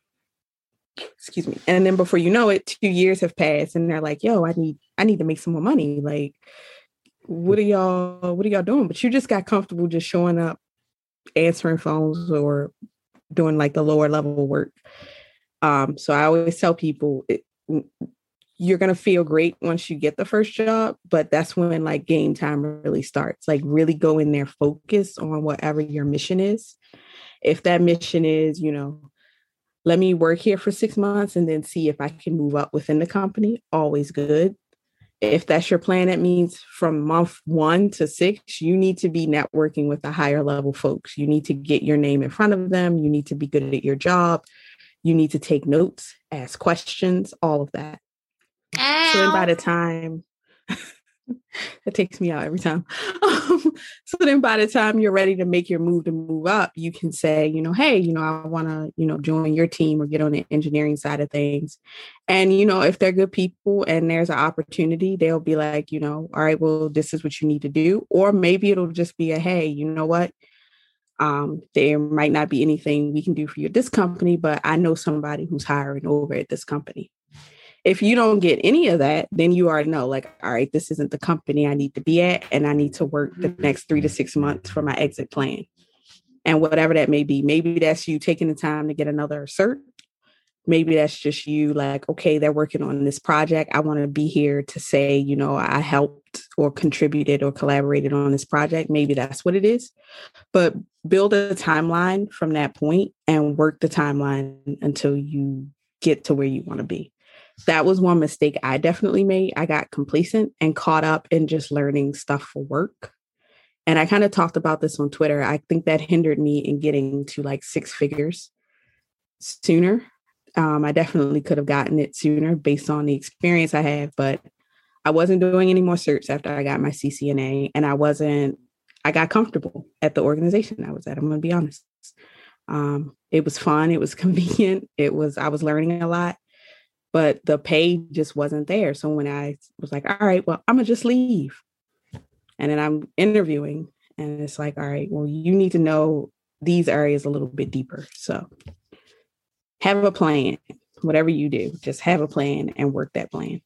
Excuse me. And then before you know it, two years have passed and they're like, yo, I need, I need to make some more money. Like, what are y'all, what are y'all doing? But you just got comfortable just showing up, answering phones, or doing like the lower level work. Um, so I always tell people, it, you're going to feel great once you get the first job, but that's when like game time really starts. Like, really go in there, focus on whatever your mission is. If that mission is, you know, let me work here for six months and then see if I can move up within the company, always good. If that's your plan, that means from month one to six, you need to be networking with the higher level folks. You need to get your name in front of them. You need to be good at your job. You need to take notes, ask questions, all of that. Ow. So then by the time, it takes me out every time. Um, so then by the time you're ready to make your move to move up, you can say, you know, hey, you know, I want to, you know, join your team or get on the engineering side of things. And, you know, if they're good people and there's an opportunity, they'll be like, you know, all right, well, this is what you need to do. Or maybe it'll just be a, hey, you know what? Um, there might not be anything we can do for you at this company, but I know somebody who's hiring over at this company. If you don't get any of that, then you already know, like, all right, this isn't the company I need to be at, and I need to work the next three to six months for my exit plan. And whatever that may be, maybe that's you taking the time to get another cert. Maybe that's just you like, okay, they're working on this project. I want to be here to say, you know, I helped or contributed or collaborated on this project. Maybe that's what it is. But build a timeline from that point and work the timeline until you get to where you want to be. That was one mistake I definitely made. I got complacent and caught up in just learning stuff for work And I kind of talked about this on Twitter. I think that hindered me in getting to like six figures sooner. Um, I definitely could have gotten it sooner based on the experience I had, but I wasn't doing any more certs after I got my C C N A, and I wasn't, I got comfortable at the organization I was at. I'm going to be honest. Um, it was fun. It was convenient. It was, I was learning a lot, but the pay just wasn't there. So when I was like, all right, well, I'm going to just leave. And then I'm interviewing, and it's like, all right, well, you need to know these areas a little bit deeper. So have a plan, whatever you do, just have a plan and work that plan.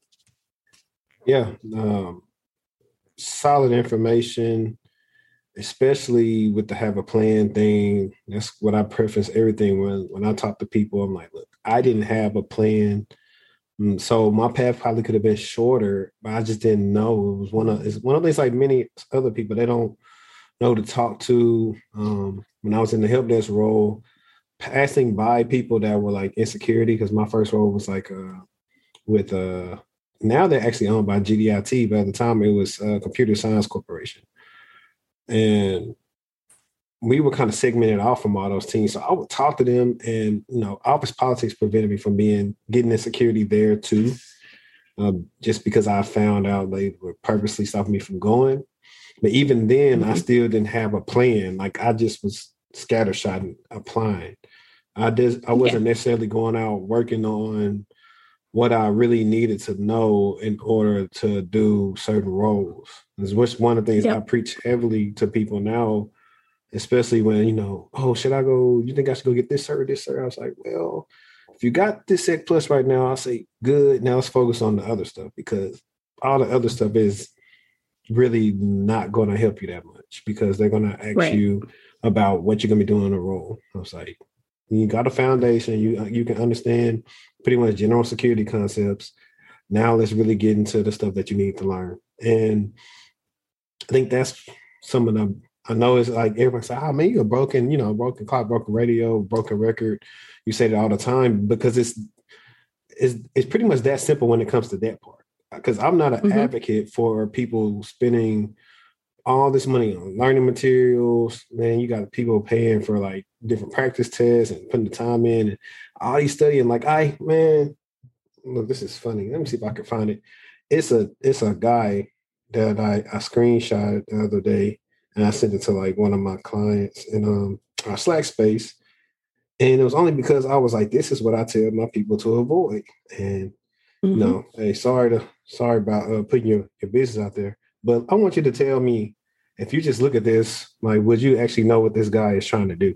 Yeah. Um, solid information, especially with the have a plan thing. That's what I preface everything when, when I talk to people. I'm like, look, I didn't have a plan. So my path probably could have been shorter, but I just didn't know. It was one of it's one of these like many other people, they don't know to talk to. Um, when I was in the help desk role, passing by people that were like insecurity, because my first role was like uh, with uh, now they're actually owned by G D I T, but at the time it was uh, Computer Science Corporation, and we were kind of segmented off from all those teams. So I would talk to them, and, you know, office politics prevented me from being, getting insecurity there too. Um, just because I found out they were purposely stopping me from going. But even then, mm-hmm. I still didn't have a plan. Like I just was scattershot and applying. I did, I wasn't yeah. necessarily going out working on what I really needed to know in order to do certain roles. This was one of the things yep. I preach heavily to people now, especially when, you know, oh, should I go, you think I should go get this cert, this cert? I was like, well, if you got this Sec Plus right now, I'll say, good, now let's focus on the other stuff, because all the other stuff is really not going to help you that much, because they're going to ask right. you about what you're going to be doing in a role. I was like, you got a foundation, you you can understand pretty much general security concepts. Now let's really get into the stuff that you need to learn. And I think that's some of the, I know it's like everyone say, oh man, you're a broken, you know, broken clock, broken radio, broken record. You say that all the time, because it's it's it's pretty much that simple when it comes to that part. Because I'm not an mm-hmm. advocate for people spending all this money on learning materials. Man, you got people paying for like different practice tests and putting the time in and all these studying. Like, I man, look, this is funny. Let me see if I can find it. It's a it's a guy that I, I screenshot the other day. And I sent it to like one of my clients in um, our Slack space. And it was only because I was like, this is what I tell my people to avoid. And mm-hmm. no, hey, sorry to sorry about uh, putting your, your business out there. But I want you to tell me, if you just look at this, like, would you actually know what this guy is trying to do?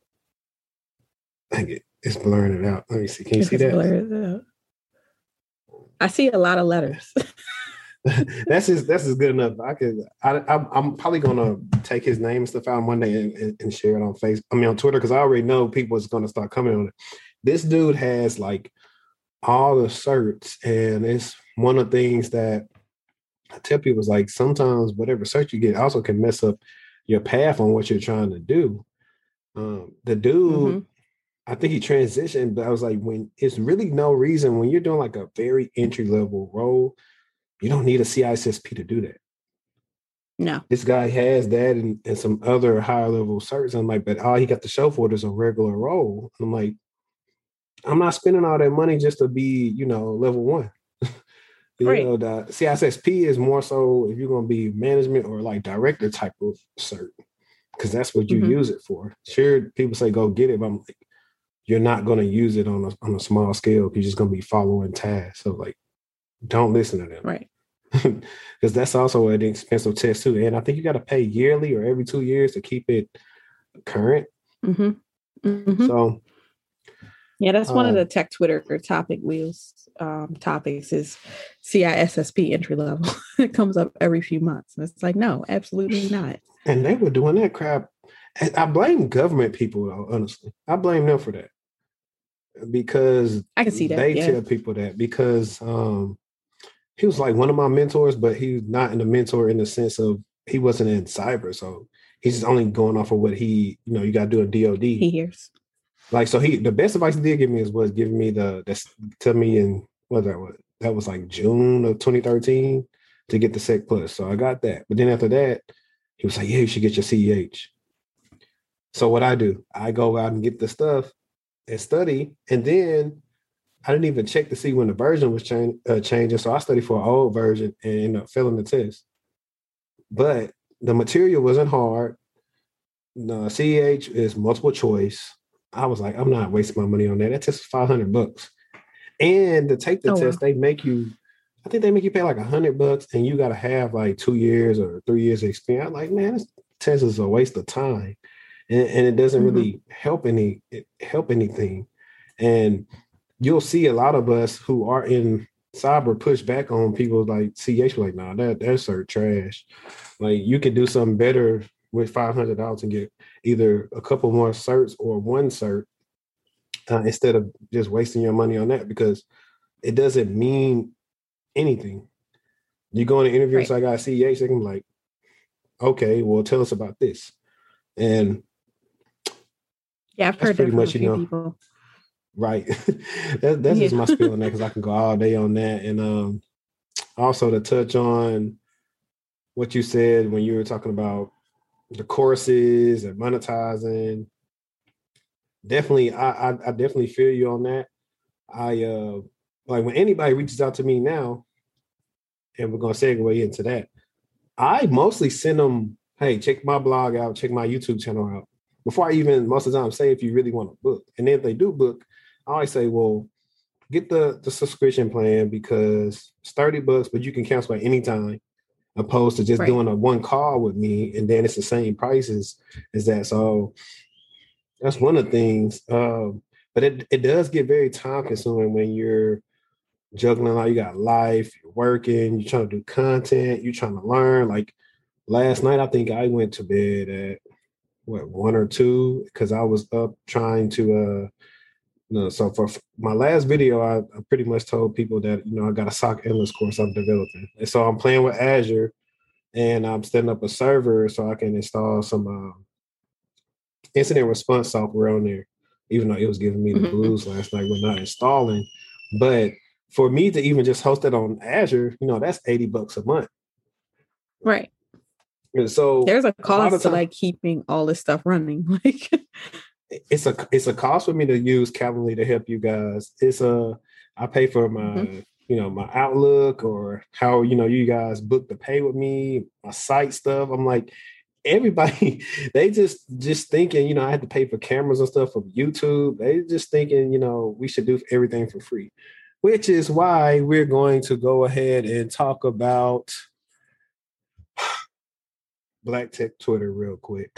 Dang it, it's blurring it out. Let me see. Can you it's see that? Blurred out. I see a lot of letters. that's just that's just good enough. I could. I, I, I'm probably gonna take his name and stuff out one day and, and, and share it on Facebook. I mean on Twitter, because I already know people is gonna start coming on it. This dude has like all the certs, and it's one of the things that I tell people is like sometimes whatever cert you get also can mess up your path on what you're trying to do. Um, the dude, mm-hmm. I think he transitioned, but I was like, when it's really no reason when you're doing like a very entry level role. You don't need a C I S S P to do that. No. This guy has that and, and some other higher level certs. I'm like, but all he got to show for it is a regular role. I'm like, I'm not spending all that money just to be, you know, level one. you right. know, the C I S S P is more so if you're going to be management or like director type of cert, because that's what you mm-hmm. use it for. Sure, people say go get it, but I'm like, you're not going to use it on a, on a small scale because you're just going to be following tasks. So like, don't listen to them. Right. Because that's also an expensive test too. And I think you got to pay yearly or every two years to keep it current. Mm-hmm. Mm-hmm. So yeah, that's one uh, of the tech Twitter topic wheels um, topics is C I S S P entry level. It comes up every few months. And it's like, no, absolutely not. And they were doing that crap. And I blame government people, though, honestly. I blame them for that. Because I can see that. They yeah. tell people that because um, he was like one of my mentors, but he's not in the mentor in the sense of he wasn't in cyber. So he's just only going off of what he, you know, you got to do a D O D. He hears. Like, so he, the best advice he did give me is was giving me the, the tell me in, what that was, that was like June of twenty thirteen to get the Sec Plus. So I got that. But then after that, He was like, yeah, you should get your C E H. So what I do, I go out and get the stuff and study. And then I didn't even check to see when the version was change, uh, changing. So I studied for an old version and ended up failing the test. But the material wasn't hard. The C E H is multiple choice. I was like, I'm not wasting my money on that. That test is five hundred bucks. And to take the oh, test, wow. they make you, I think they make you pay like a hundred bucks and you got to have like two years or three years of experience. I'm like, man, this test is a waste of time. And, and it doesn't mm-hmm. really help any help anything. And you'll see a lot of us who are in cyber push back on people like C H, like, nah, that that's cert trash. Like, you could do something better with five hundred dollars and get either a couple more certs or one cert uh, instead of just wasting your money on that, because it doesn't mean anything. You go in an interview, right. so I got a C H, they can be like, okay, well, tell us about this. And yeah, I've heard that from a few you know, people. Right. that, that's yeah. just my spiel on that, because I can go all day on that. And um, also to touch on what you said when you were talking about the courses and monetizing. Definitely, I, I, I definitely feel you on that. I uh, like when anybody reaches out to me now, and we're gonna segue into that, I mostly send them, hey, check my blog out, check my YouTube channel out. Before I even most of the time say if you really want to book. And then if they do book, I always say, well, get the, the subscription plan, because it's thirty bucks, but you can cancel at any time, opposed to just right. doing a one call with me and then it's the same prices as that. So that's one of the things. Um, but it, it does get very time consuming when you're juggling out. You got life, you're working, you're trying to do content, you're trying to learn. Like last night, I think I went to bed at what, one or two, because I was up trying to, uh, you know, so for my last video, I, I pretty much told people that, you know, I got a S O C analyst course I'm developing. And so I'm playing with Azure and I'm setting up a server so I can install some uh, incident response software on there, even though it was giving me the blues last night with not installing. But for me to even just host it on Azure, you know, that's eighty bucks a month. Right. And so there's a cost a to time, like keeping all this stuff running. Like it's a it's a cost for me to use Calendly to help you guys. It's a I pay for my mm-hmm. you know my Outlook, or how you know you guys book the pay with me, my site stuff. I'm like, everybody they just just thinking, you know, I had to pay for cameras and stuff from YouTube. They just thinking, you know, we should do everything for free, which is why we're going to go ahead and talk about Black Tech Twitter real quick.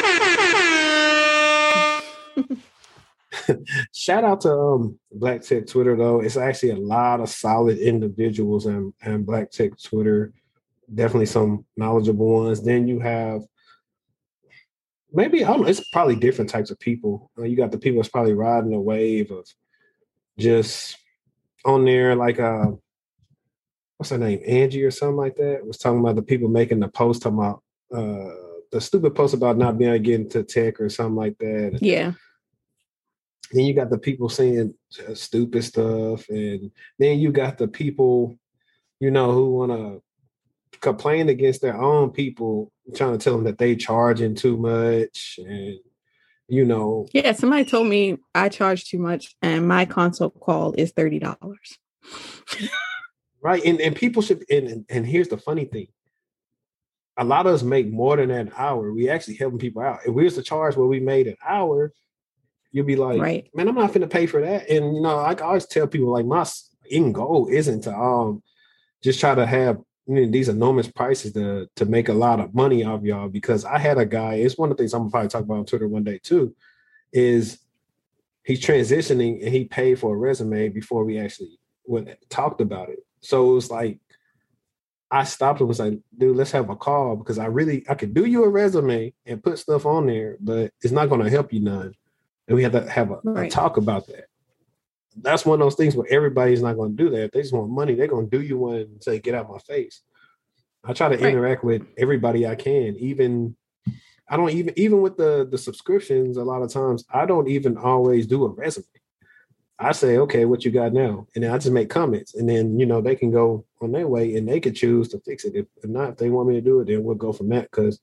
Shout out to um, Black Tech Twitter, though. It's actually a lot of solid individuals and and Black Tech Twitter. Definitely some knowledgeable ones. Then you have maybe, I don't know, it's probably different types of people. Uh, you got the people that's probably riding a wave of just on there, like uh, what's her name, Angie or something like that, was talking about the people making the post talking about uh, the stupid post about not being able to get into tech or something like that. Yeah. Then you got the people saying stupid stuff, and then you got the people, you know, who want to complain against their own people, trying to tell them that they charging too much, and you know. Yeah, somebody told me I charge too much, and my consult call is thirty dollars. Right, and and people should. And and here's the funny thing: a lot of us make more than an hour. We actually helping people out. If we was to charge what we made an hour, you'll be like, right. man, I'm not finna pay for that. And you know, I always tell people, like, my end goal isn't to um just try to have, you know, these enormous prices to to make a lot of money off y'all. Because I had a guy, it's one of the things I'm gonna probably talk about on Twitter one day too, is he's transitioning and he paid for a resume before we actually went talked about it. So it was like, I stopped and was like, dude, let's have a call, because I really I could do you a resume and put stuff on there, but it's not gonna help you none. And we have to have a, right. a talk about that. That's one of those things where everybody's not going to do that. If they just want money, they're going to do you one and say, get out of my face. I try to right. interact with everybody I can. Even, I don't even, even with the, the subscriptions, a lot of times, I don't even always do a resume. I say, okay, what you got now? And then I just make comments. And then, you know, they can go on their way and they could choose to fix it. If, if not, if they want me to do it, then we'll go from that. Because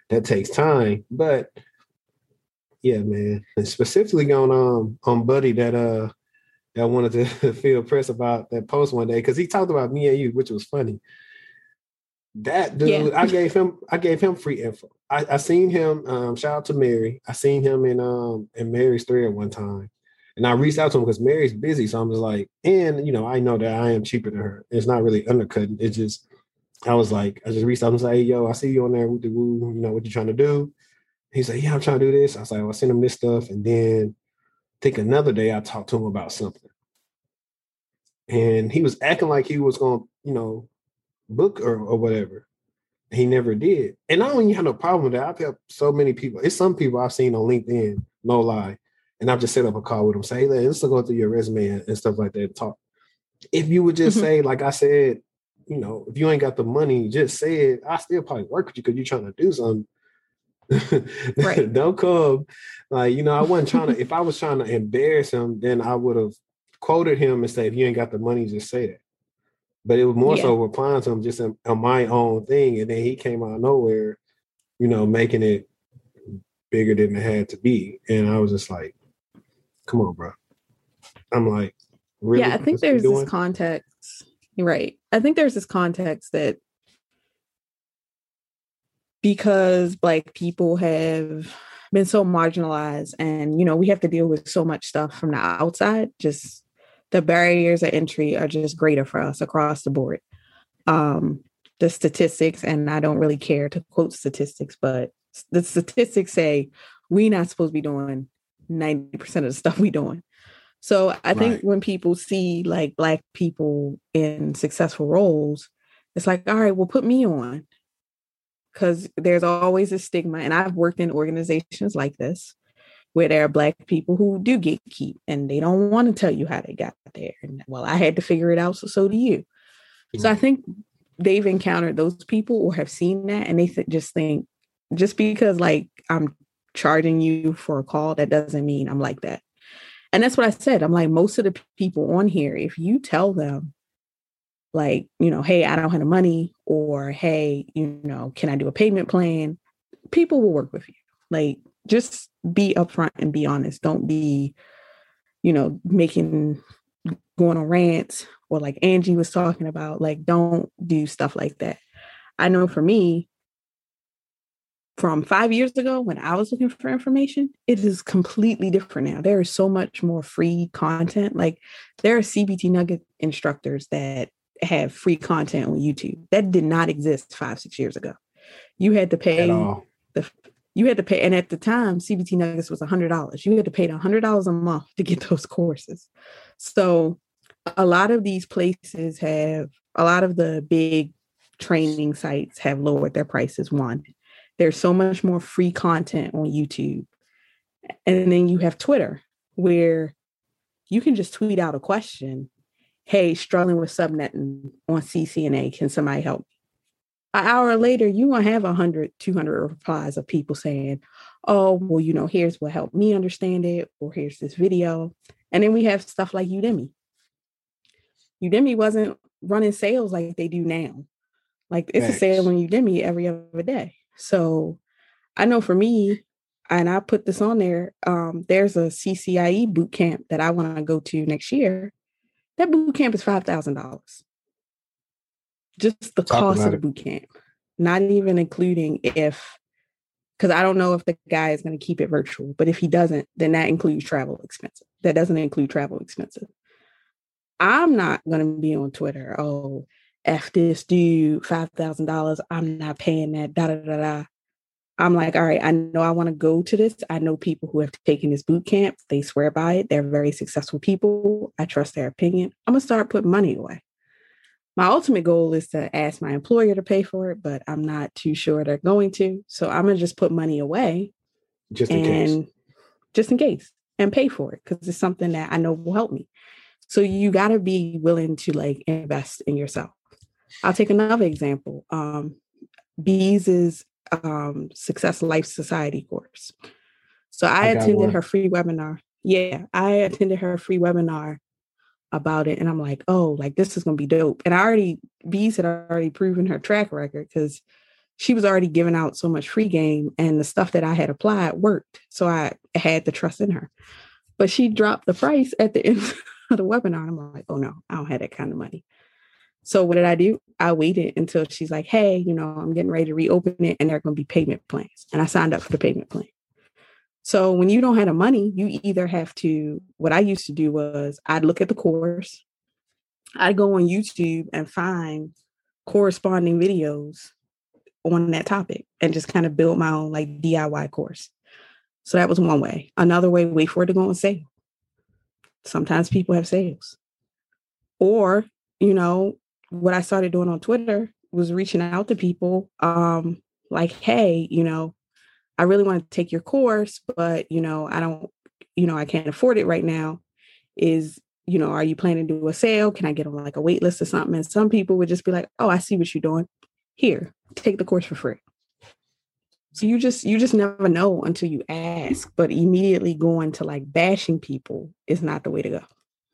that takes time. But yeah, man, and specifically on um on Buddy that uh that wanted to feel press about that post one day because he talked about me and you, which was funny. That dude, Yeah. I gave him I gave him free info. I, I seen him. Um, shout out to Mary. I seen him in um in Mary's thread one time, and I reached out to him because Mary's busy. So I'm just like, and you know, I know that I am cheaper than her. It's not really undercutting. It's just I was like, I just reached out and said, hey, yo, I see you on there with the woo. You know what you trying to do? He said, yeah, I'm trying to do this. I was like, well, I sent him this stuff, and then I think another day I talked to him about something, and he was acting like he was going, to you know, book or, or whatever. He never did. And I don't even have no problem with that. I've helped so many people. It's some people I've seen on LinkedIn, no lie. And I've just set up a call with them, say, hey, let's go through your resume and, and stuff like that and talk. If you would just mm-hmm. say, like I said, you know, if you ain't got the money, just say it. I still probably work with you because you're trying to do something. Right. Don't come. Like, you know, I wasn't trying to, if I was trying to embarrass him, then I would have quoted him and said, if you ain't got the money, just say that. But it was more yeah. so replying to him just on, on my own thing. And then he came out of nowhere, you know, making it bigger than it had to be. And I was just like, come on, bro. I'm like, really? Yeah, I think there's this context. Right. I think there's this context that because Black people have been so marginalized and, you know, we have to deal with so much stuff from the outside, just the barriers of entry are just greater for us across the board. Um, the statistics, and I don't really care to quote statistics, but the statistics say we're not supposed to be doing ninety percent of the stuff we're doing. So I right. think when people see like Black people in successful roles, it's like, all right, well, put me on. Because there's always a stigma. And I've worked in organizations like this, where there are Black people who do gatekeep and they don't want to tell you how they got there. And well, I had to figure it out, so so do you. Mm-hmm. So I think they've encountered those people or have seen that, and they th- just think, just because like I'm charging you for a call, that doesn't mean I'm like that. And that's what I said. I'm like, most of the people on here, if you tell them, like, you know, hey, I don't have the money, or hey, you know, can I do a payment plan? People will work with you. Like, just be upfront and be honest. Don't be, you know, making, going on rants, or like Angie was talking about, like, don't do stuff like that. I know for me, from five years ago when I was looking for information, it is completely different now. There is so much more free content. Like, there are C B T Nugget instructors that have free content on YouTube. That did not exist five, six years ago. You had to pay the You had to pay, and at the time, C B T Nuggets was one hundred dollars. You had to pay one hundred dollars a month to get those courses. So a lot of these places have, a lot of the big training sites have lowered their prices. One, there's so much more free content on YouTube. And then you have Twitter, where you can just tweet out a question. Hey, struggling with subnetting on C C N A. Can somebody help me? An hour later, you're going to have one hundred, two hundred replies of people saying, oh, well, you know, here's what helped me understand it, or here's this video. And then we have stuff like Udemy. Udemy wasn't running sales like they do now. Like, it's Thanks. a sale on Udemy every other day. So I know for me, and I put this on there, um, there's a C C I E boot camp that I want to go to next year. That boot camp is five thousand dollars. Just the Talk cost of the boot camp, not even including if, because I don't know if the guy is going to keep it virtual, but if he doesn't, then that includes travel expenses. That doesn't include travel expenses. I'm not going to be on Twitter. Oh, F this dude, five thousand dollars. I'm not paying that, da da da da. I'm like, all right, I know I want to go to this. I know people who have taken this boot camp. They swear by it. They're very successful people. I trust their opinion. I'm going to start putting money away. My ultimate goal is to ask my employer to pay for it, but I'm not too sure they're going to. So I'm going to just put money away. Just in and, case. Just in case. And pay for it, because it's something that I know will help me. So you got to be willing to like invest in yourself. I'll take another example. Um, Bees' um, Success Life Society course. So I, I attended her free webinar. Yeah, I attended her free webinar about it. And I'm like, oh, like this is going to be dope. And I already, Bees had already proven her track record, because she was already giving out so much free game, and the stuff that I had applied worked. So I had the trust in her. But she dropped the price at the end of the webinar. I'm like, oh no, I don't have that kind of money. So what did I do? I waited until she's like, hey, you know, I'm getting ready to reopen it and there are going to be payment plans. And I signed up for the payment plan. So when you don't have the money, you either have to, what I used to do was I'd look at the course. I'd go on YouTube and find corresponding videos on that topic and just kind of build my own like D I Y course. So that was one way. Another way, wait for it to go on sale. Sometimes people have sales. Or, you know, what I started doing on Twitter was reaching out to people um, like, hey, you know, I really want to take your course, but, you know, I don't, you know, I can't afford it right now. Is, you know, are you planning to do a sale? Can I get on like a wait list or something? And some people would just be like, oh, I see what you're doing. Here, take the course for free. So you just, you just never know until you ask, but immediately going to like bashing people is not the way to go.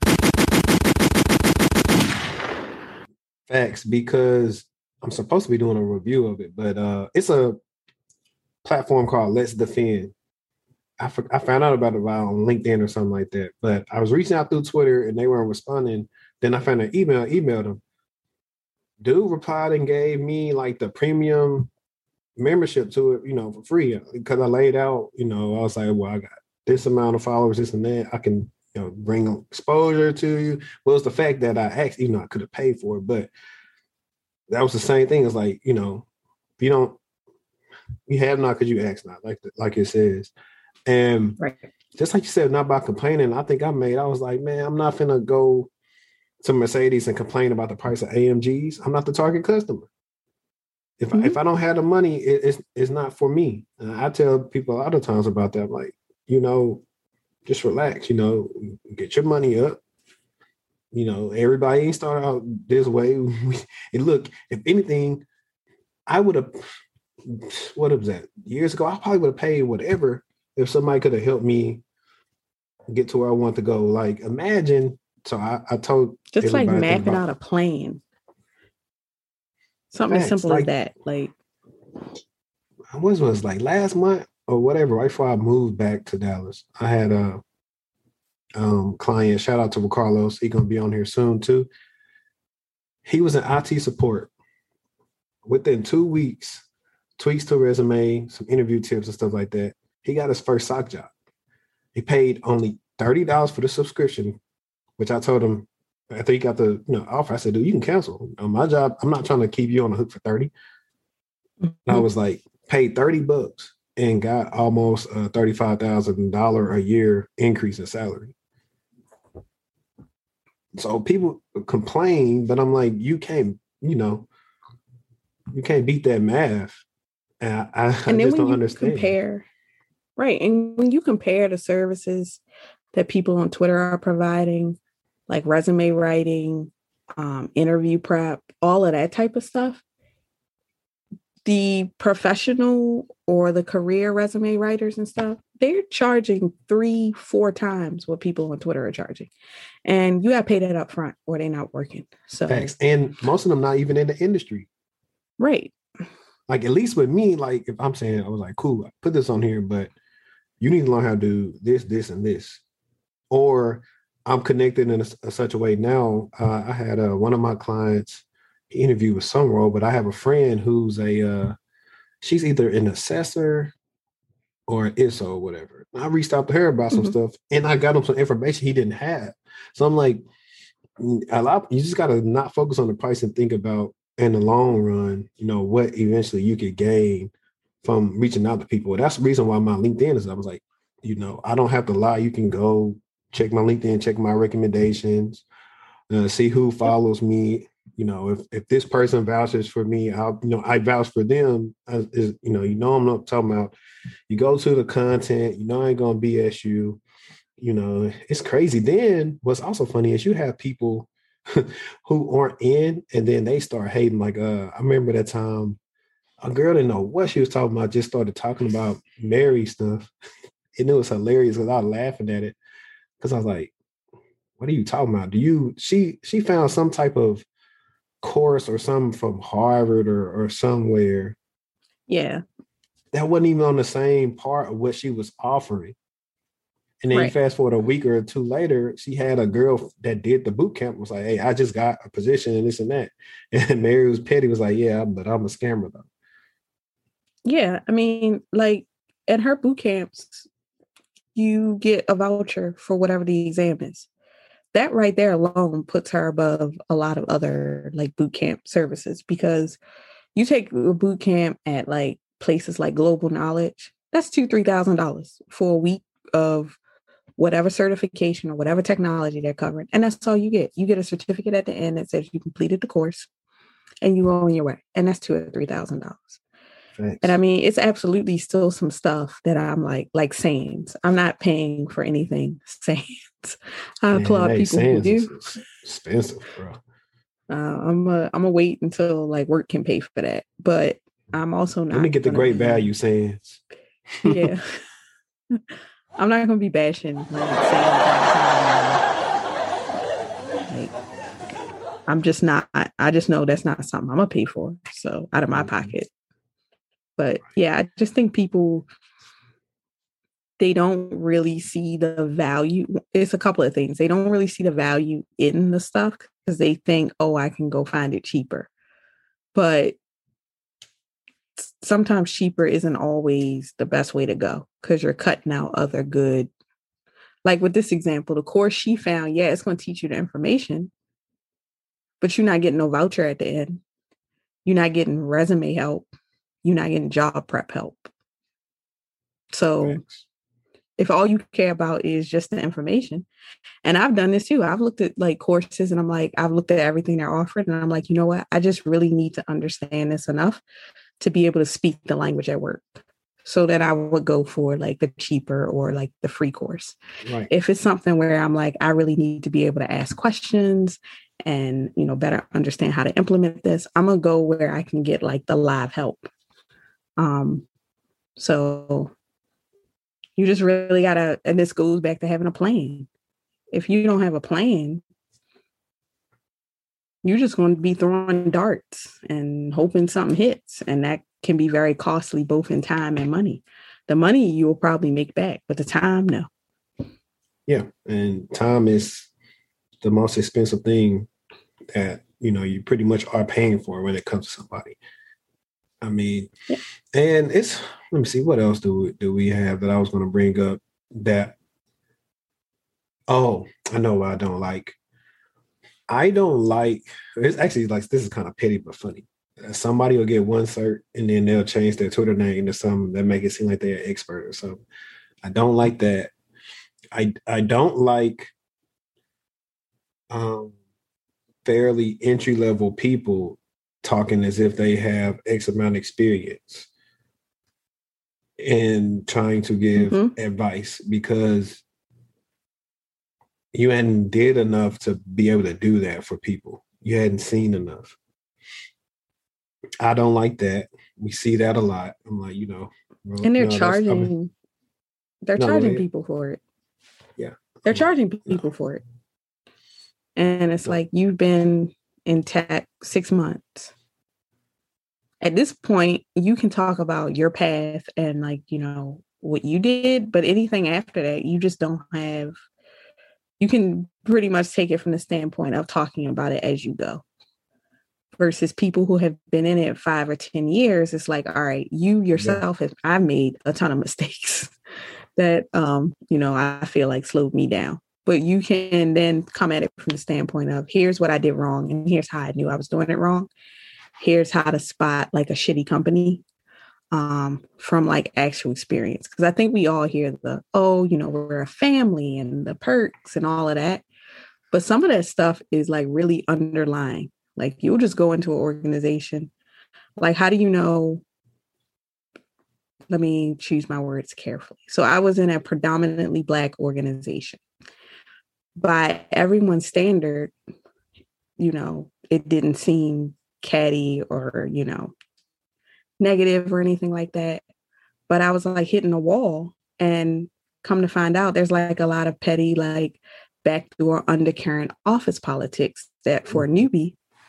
Facts, because I'm supposed to be doing a review of it, but uh, it's a platform called Let's Defend. I, f- I found out about it on LinkedIn or something like that, but I was reaching out through Twitter and they weren't responding. Then I found an email, emailed them. Dude replied and gave me like the premium membership to it, you know, for free, because I laid out, you know, I was like, well, I got this amount of followers, this and that. I can, you know, bring exposure to you. Well, it's the fact that I asked, even though I could have paid for it, but that was the same thing. It's like, you know, if you don't, you have not because you ask not, like the, like it says. And right. Just like you said, not by complaining, I think I made, I was like, man, I'm not finna go to Mercedes and complain about the price of A M Gs. I'm not the target customer. If, mm-hmm. I, if I don't have the money, it, it's it's not for me. And I tell people a lot of times about that, like, you know, just relax, you know, get your money up. You know, everybody ain't started out this way. And look, if anything, I would have, what was that, years ago, I probably would have paid whatever if somebody could have helped me get to where I want to go. Like, imagine, so I, I told just like mapping out a plan. Something as simple like, as that. Like, what was it, like last month or whatever, right before I moved back to Dallas, I had a um, client, shout out to Carlos, he's going to be on here soon too. He was in I T support. Within two weeks, tweaks to resume, some interview tips and stuff like that, he got his first sock job. He paid only thirty dollars for the subscription, which I told him, after he got the you know offer, I said, dude, you can cancel. On my job, I'm not trying to keep you on the hook for thirty. Mm-hmm. And I was like, paid thirty bucks and got almost a thirty-five thousand dollars a year increase in salary. So people complain, but I'm like, you can't, you know, you can't beat that math. And I, I, and I just don't understand. Compare, right. And when you compare the services that people on Twitter are providing, like resume writing, um, interview prep, all of that type of stuff, the professional or the career resume writers and stuff, they're charging three, four times what people on Twitter are charging. And you got to pay that up front or they're not working. So, Thanks. And most of them not even in the industry. Right. Like, at least with me, like, if I'm saying, I was like, cool, I put this on here, but you need to learn how to do this, this, and this. Or I'm connected in a, a such a way now. Uh, I had uh, one of my clients interview with some role, but I have a friend who's a, uh, she's either an assessor or an I S O or whatever. I reached out to her about some mm-hmm. stuff and I got him some information he didn't have. So I'm like, a lot, you just got to not focus on the price and think about in the long run, you know, what eventually you could gain from reaching out to people. That's the reason why my LinkedIn is, I was like, you know, I don't have to lie. You can go check my LinkedIn, check my recommendations, uh, see who follows me. You know, if, if this person vouches for me, I'll, you know, I vouch for them. As, is, you know, you know, I'm not talking about, you go to the content, you know, I ain't going to B S you, you know, it's crazy. Then what's also funny is you have people who aren't in, and then they start hating. Like, uh, I remember that time a girl didn't know what she was talking about, just started talking about Mary stuff. And it was hilarious because I was laughing at it because I was like, what are you talking about? Do you, she, she found some type of course or something from Harvard or, or somewhere Yeah. That wasn't even on the same part of what she was offering. And then Right. you fast forward a week or two later, she had a girl that did the boot camp was like, hey, I just got a position and this and that. And Mary was petty, was like, yeah, but I'm a scammer though. Yeah. I mean, like at her boot camps, you get a voucher for whatever the exam is. That right there alone puts her above a lot of other like boot camp services, because you take a boot camp at like places like Global Knowledge, that's two, three thousand dollars for a week of whatever certification or whatever technology they're covering. And that's all you get. You get a certificate at the end that says you completed the course and you go on your way. And that's two or three thousand dollars. Thanks. And I mean, it's absolutely still some stuff that I'm like, like Sands. I'm not paying for anything Sands. I Man, applaud hey, people who Sands do. is expensive, bro. Uh, I'm a, I'm gonna wait until like work can pay for that. But I'm also not. Let me get the great be, value Sands. Yeah. I'm not gonna be bashing like Sands. Like, I'm just not. I, I just know that's not something I'm gonna pay for. So out of my mm-hmm. pocket. But yeah, I just think people, they don't really see the value. It's a couple of things. They don't really see the value in the stuff because they think, oh, I can go find it cheaper. But sometimes cheaper isn't always the best way to go because you're cutting out other good. Like with this example, the course she found, yeah, it's going to teach you the information, but you're not getting no voucher at the end. You're not getting resume help. You're not getting job prep help. So Thanks. If all you care about is just the information, and I've done this too. I've looked at like courses and I'm like, I've looked at everything they're offering and I'm like, you know what? I just really need to understand this enough to be able to speak the language at work. So that I would go for like the cheaper or like the free course. Right. If it's something where I'm like, I really need to be able to ask questions and, you know, better understand how to implement this, I'm going to go where I can get like the live help. Um, so you just really gotta, and this goes back to having a plan. If you don't have a plan, you're just going to be throwing darts and hoping something hits. And that can be very costly, both in time and money. The money you will probably make back, but the time, no. Yeah. And time is the most expensive thing that, you know, you pretty much are paying for when it comes to somebody. I mean, yeah. And it's, let me see, what else do we, do we have that I was going to bring up that, oh, I know what I don't like. I don't like, it's actually like, this is kind of petty, but funny. Somebody will get one cert and then they'll change their Twitter name to something that make it seem like they're an expert or something. I don't like that. I, I don't like um, fairly entry-level people talking as if they have X amount of experience and trying to give mm-hmm. advice because you hadn't did enough to be able to do that for people. You hadn't seen enough. I don't like that. We see that a lot. I'm like, you know. Well, and they're no, charging, I mean, they're no, charging they, people for it. Yeah. They're charging people no. for it. And it's no. like, you've been in tech six months. At this point, you can talk about your path and like, you know, what you did, but anything after that, you just don't have, you can pretty much take it from the standpoint of talking about it as you go. Versus people who have been in it five or ten years, it's like, all right, you yourself, yeah. have, I've made a ton of mistakes that, um, you know, I feel like slowed me down. But you can then come at it from the standpoint of, here's what I did wrong, and here's how I knew I was doing it wrong. Here's how to spot like a shitty company um, from like actual experience. Because I think we all hear the, oh, you know, we're a family and the perks and all of that. But some of that stuff is like really underlying. Like you'll just go into an organization. Like, how do you know? Let me choose my words carefully. So I was in a predominantly Black organization. By everyone's standard, you know, it didn't seem catty or, you know, negative or anything like that. But I was like hitting a wall, and come to find out there's like a lot of petty, like backdoor undercurrent office politics that for a newbie,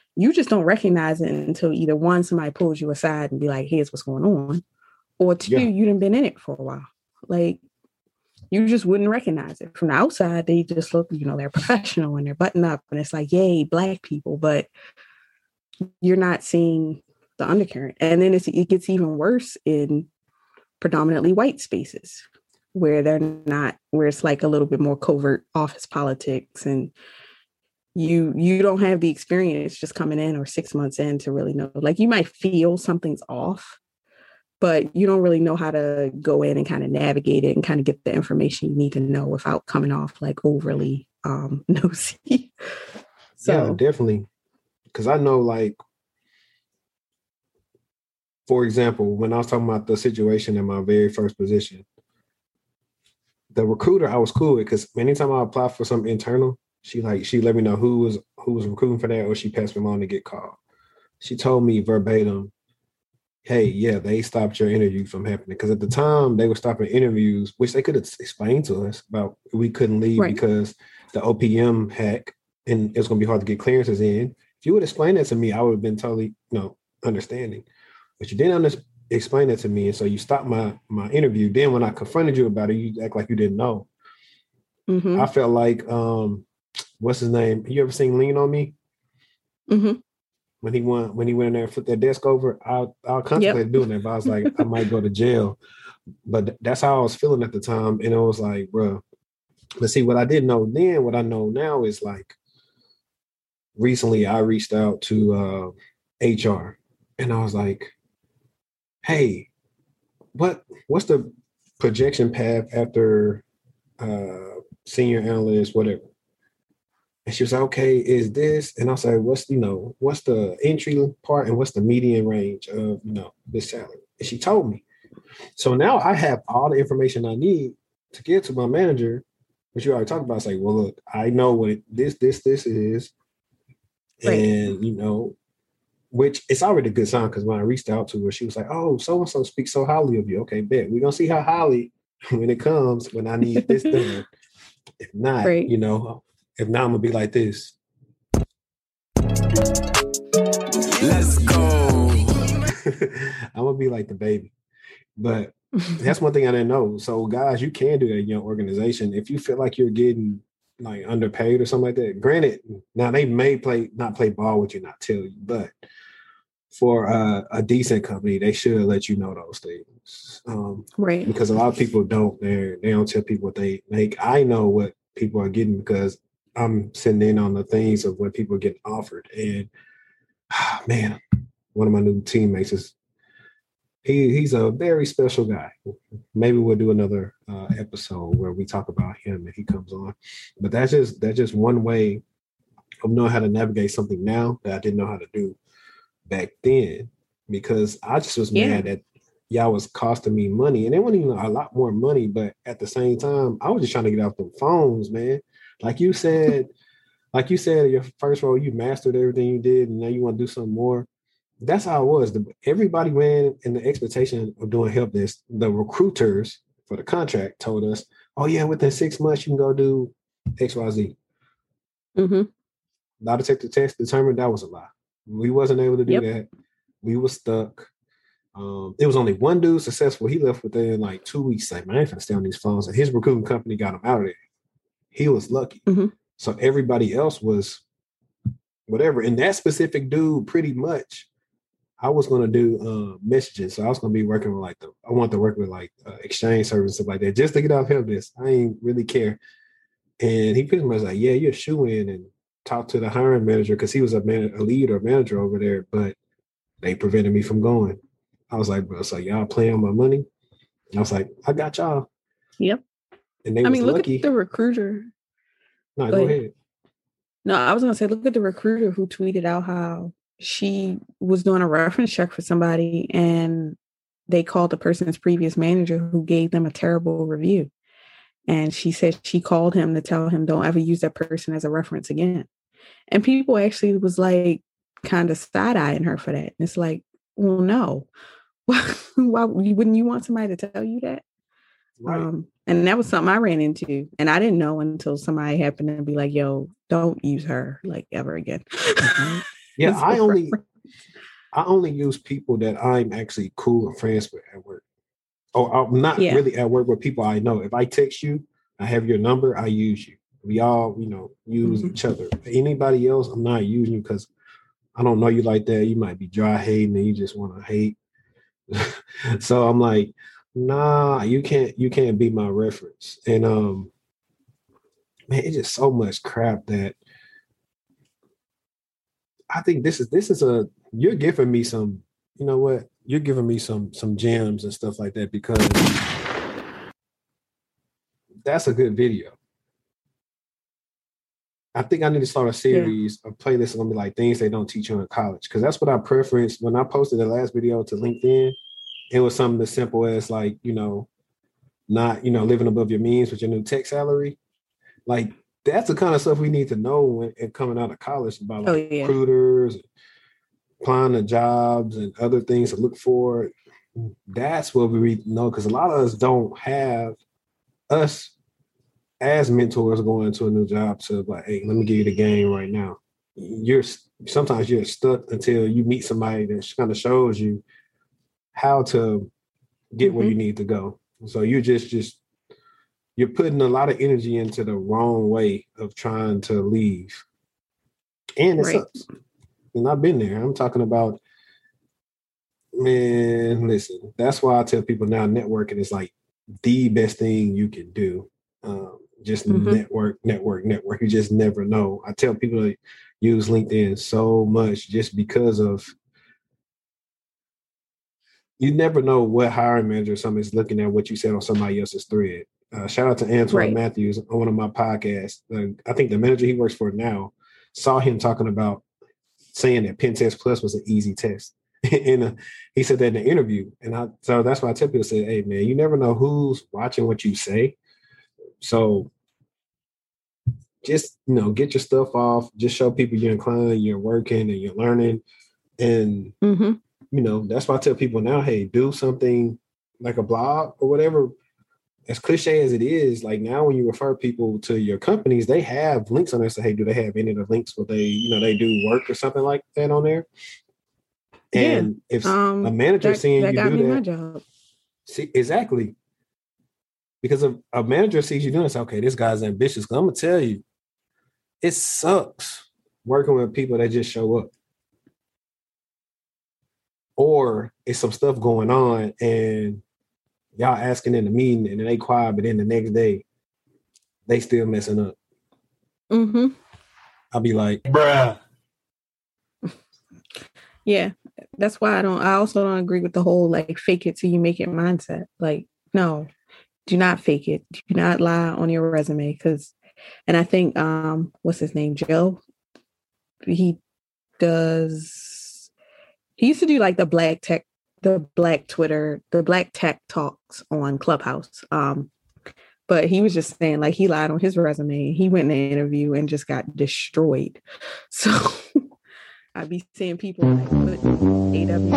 You just don't recognize it until either one, somebody pulls you aside and be like, here's what's going on. Or two, yeah. you done been in it for a while. Like, you just wouldn't recognize it. From the outside, they just look, you know, they're professional and they're buttoned up and it's like, yay, Black people. But you're not seeing the undercurrent. And then it's, it gets even worse in predominantly white spaces where they're not, where it's like a little bit more covert office politics, and you you don't have the experience just coming in or six months in to really know. Like, you might feel something's off, but you don't really know how to go in and kind of navigate it and kind of get the information you need to know without coming off like overly um, nosy. So yeah, definitely. Because I know, like, for example, when I was talking about the situation in my very first position, the recruiter I was cool with, because anytime I applied for something internal, she like she let me know who was who was recruiting for that, or she passed me on to get called. She told me verbatim, hey, yeah, they stopped your interview from happening. Because at the time, they were stopping interviews, which they could have explained to us about we couldn't leave right. because the O P M hack, and it's going to be hard to get clearances in. If you would explain that to me, I would have been totally, you know, understanding. But you didn't under- explain that to me, and so you stopped my my interview. Then when I confronted you about it, you act like you didn't know. Mm-hmm. I felt like, um, what's his name? You ever seen Lean on Me? Mm-hmm. When he went when he went in there and flipped that desk over, I I contemplated yep. doing that, but I was like, I might go to jail. But that's how I was feeling at the time, and it was like, bro. But see, what I didn't know then, what I know now is like, recently I reached out to uh, H R, and I was like, hey, what what's the projection path after uh, senior analyst, whatever? And she was like, okay, is this? And I was like, what's, you know, what's the entry part and what's the median range of, you know, this salary? And she told me. So now I have all the information I need to get to my manager, which you already talked about. It's like, well, look, I know what this, this, this is. Right. And, you know, which it's already a good sign, because when I reached out to her, she was like, oh, so-and-so speaks so highly of you. Okay, bet. We're going to see how highly when it comes, when I need this done. If not, right. you know, if not, I'm going to be like this. Let's go. I'm going to be like the baby. But that's one thing I didn't know. So, guys, you can do that in your organization. If you feel like you're getting like underpaid or something like that, granted, now they may play not play ball with you, not tell you, but for uh, a decent company, they should let you know those things. Um, right. Because a lot of people don't. They they don't tell people what they make. I know what people are getting because I'm sitting in on the things of what people are getting offered. And ah, man, one of my new teammates is he he's a very special guy. Maybe we'll do another uh, episode where we talk about him and he comes on. But that's just that's just one way of knowing how to navigate something now that I didn't know how to do back then, because I just was yeah. mad that y'all was costing me money, and it wasn't even a lot more money, but at the same time, I was just trying to get off the phones, man. Like you said, like you said, your first role, you mastered everything you did, and now you want to do something more. That's how it was. The, everybody ran in the expectation of doing help desk. The recruiters for the contract told us, oh yeah, within six months you can go do X, Y, Z. Mm-hmm. Lie detector test determined that was a lie. We wasn't able to do yep. that. We were stuck. Um, it was only one dude successful. He left within like two weeks. Like, man, I ain't finna stay on these phones. And his recruiting company got him out of there. He was lucky. Mm-hmm. So everybody else was whatever. And that specific dude, pretty much, I was going to do uh, messaging. So I was going to be working with like the, I want to work with like uh, exchange services, stuff like that, just to get off help desk. I ain't really care. And he pretty much like, yeah, you're a shoe-in, and talk to the hiring manager, because he was a, man, a lead or manager over there, but they prevented me from going. I was like, bro, so y'all playing on my money? I was like, I got y'all. Yep. And they I was mean, look lucky. at the recruiter. No, go ahead. No, I was going to say, look at the recruiter who tweeted out how she was doing a reference check for somebody, and they called the person's previous manager who gave them a terrible review. And she said she called him to tell him, don't ever use that person as a reference again. And people actually was like kind of side-eyeing her for that. And it's like, well, no. Why, why wouldn't you want somebody to tell you that? Right. Um, and that was something I ran into. And I didn't know until somebody happened to be like, yo, don't use her like ever again. Yeah, I only I only use people that I'm actually cool and friends with at work. Or I'm not Yeah. really at work with people I know. If I text you, I have your number, I use you. We all, you know, use Mhm. each other. Anybody else, I'm not using you because I don't know you like that. You might be dry hating and you just want to hate. So I'm like, nah, you can't you can't be my reference. And um, man, it's just so much crap that I think this is this is a you're giving me some, you know what? You're giving me some some gems and stuff like that because that's a good video. I think I need to start a Yeah. series of playlists gonna be like things they don't teach you in college. Cause that's what I preference when I posted the last video to LinkedIn. It was something as simple as like, you know, not, you know, living above your means with your new tech salary. Like that's the kind of stuff we need to know when and coming out of college about Oh like yeah. recruiters, applying to jobs and other things to look for. That's what we know because a lot of us don't have us as mentors going into a new job to like, hey, let me give you the game right now. You're sometimes you're stuck until you meet somebody that kind of shows you how to get where Mm-hmm. you need to go. So you're just just you're putting a lot of energy into the wrong way of trying to leave. And it Right. sucks. And I've been there. I'm talking about, man, listen, that's why I tell people now networking is like the best thing you can do. Um, just Mm-hmm. network, network, network. You just never know. I tell people to use LinkedIn so much just because of you never know what hiring manager or somebody's looking at what you said on somebody else's thread. Uh, shout out to Antoine Right. Matthews on one of my podcasts. Uh, I think the manager he works for now saw him talking about saying that Pen Test Plus was an easy test. and uh, he said that in the interview. And I, so that's why I tell people, say, hey, man, you never know who's watching what you say. So just, you know, get your stuff off. Just show people you're inclined, you're working and you're learning. And, Mm-hmm. you know, that's why I tell people now, hey, do something like a blog or whatever. As cliche as it is, like now when you refer people to your companies, they have links on there. So, hey, do they have any of the links where they, you know, they do work or something like that on there? Yeah. And if a Um. manager That seeing that you got do me my that, job. see exactly because if a manager sees you doing this, okay, this guy's ambitious. Because I'm gonna tell you, it sucks working with people that just show up, or it's some stuff going on and y'all asking in the meeting and they quiet, but then the next day they still messing up. Mm-hmm. I'll be like, bruh. Yeah. That's why I don't. I also don't agree with the whole like fake it till you make it mindset. Like, no, do not fake it. Do not lie on your resume because, and I think um, what's his name, Joe? He does. He used to do like the black tech, the black Twitter, the black tech talks on Clubhouse. Um, but he was just saying like he lied on his resume. He went in an interview and just got destroyed. So I be seeing people like put A W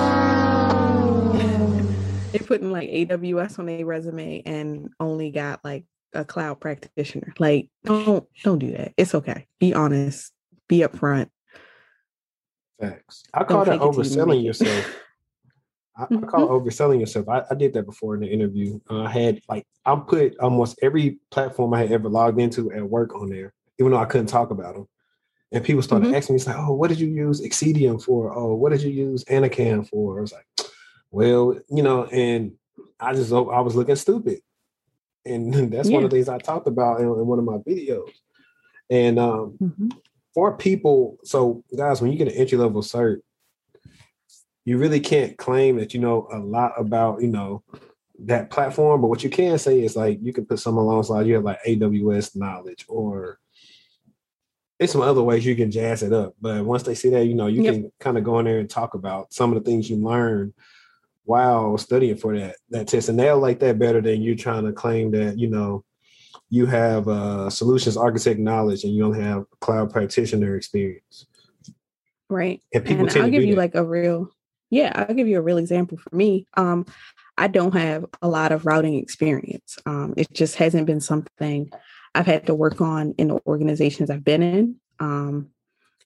S. They putting like A W S on their resume and only got like a cloud practitioner. Like, don't don't do that. It's okay. Be honest. Be upfront. Facts. I call Don't that fake it till you overselling make it. yourself. I, I call it Mm-hmm. overselling yourself. I, I did that before in the interview. Uh, I had like I put almost every platform I had ever logged into at work on there, even though I couldn't talk about them. And people started Mm-hmm. asking me, it's like, oh, what did you use Exedium for? Oh, what did you use Anacam for? I was like, well, you know, and I just I was looking stupid. And that's one Yeah. of the things I talked about in, in one of my videos. And um, Mm-hmm. for people, so guys, when you get an entry level cert, you really can't claim that you know a lot about, you know, that platform. But what you can say is like you can put some alongside you have like A W S knowledge or it's some other ways you can jazz it up. But once they see that, you know, you Yep. can kind of go in there and talk about some of the things you learn while studying for that that test. And they'll like that better than you trying to claim that, you know, you have uh, solutions architect knowledge and you don't have cloud practitioner experience. Right. And people And tend I'll to give do you that. like a real, yeah, I'll give you a real example for me. Um, I don't have a lot of routing experience. Um, it just hasn't been something I've had to work on in the organizations I've been in. Um,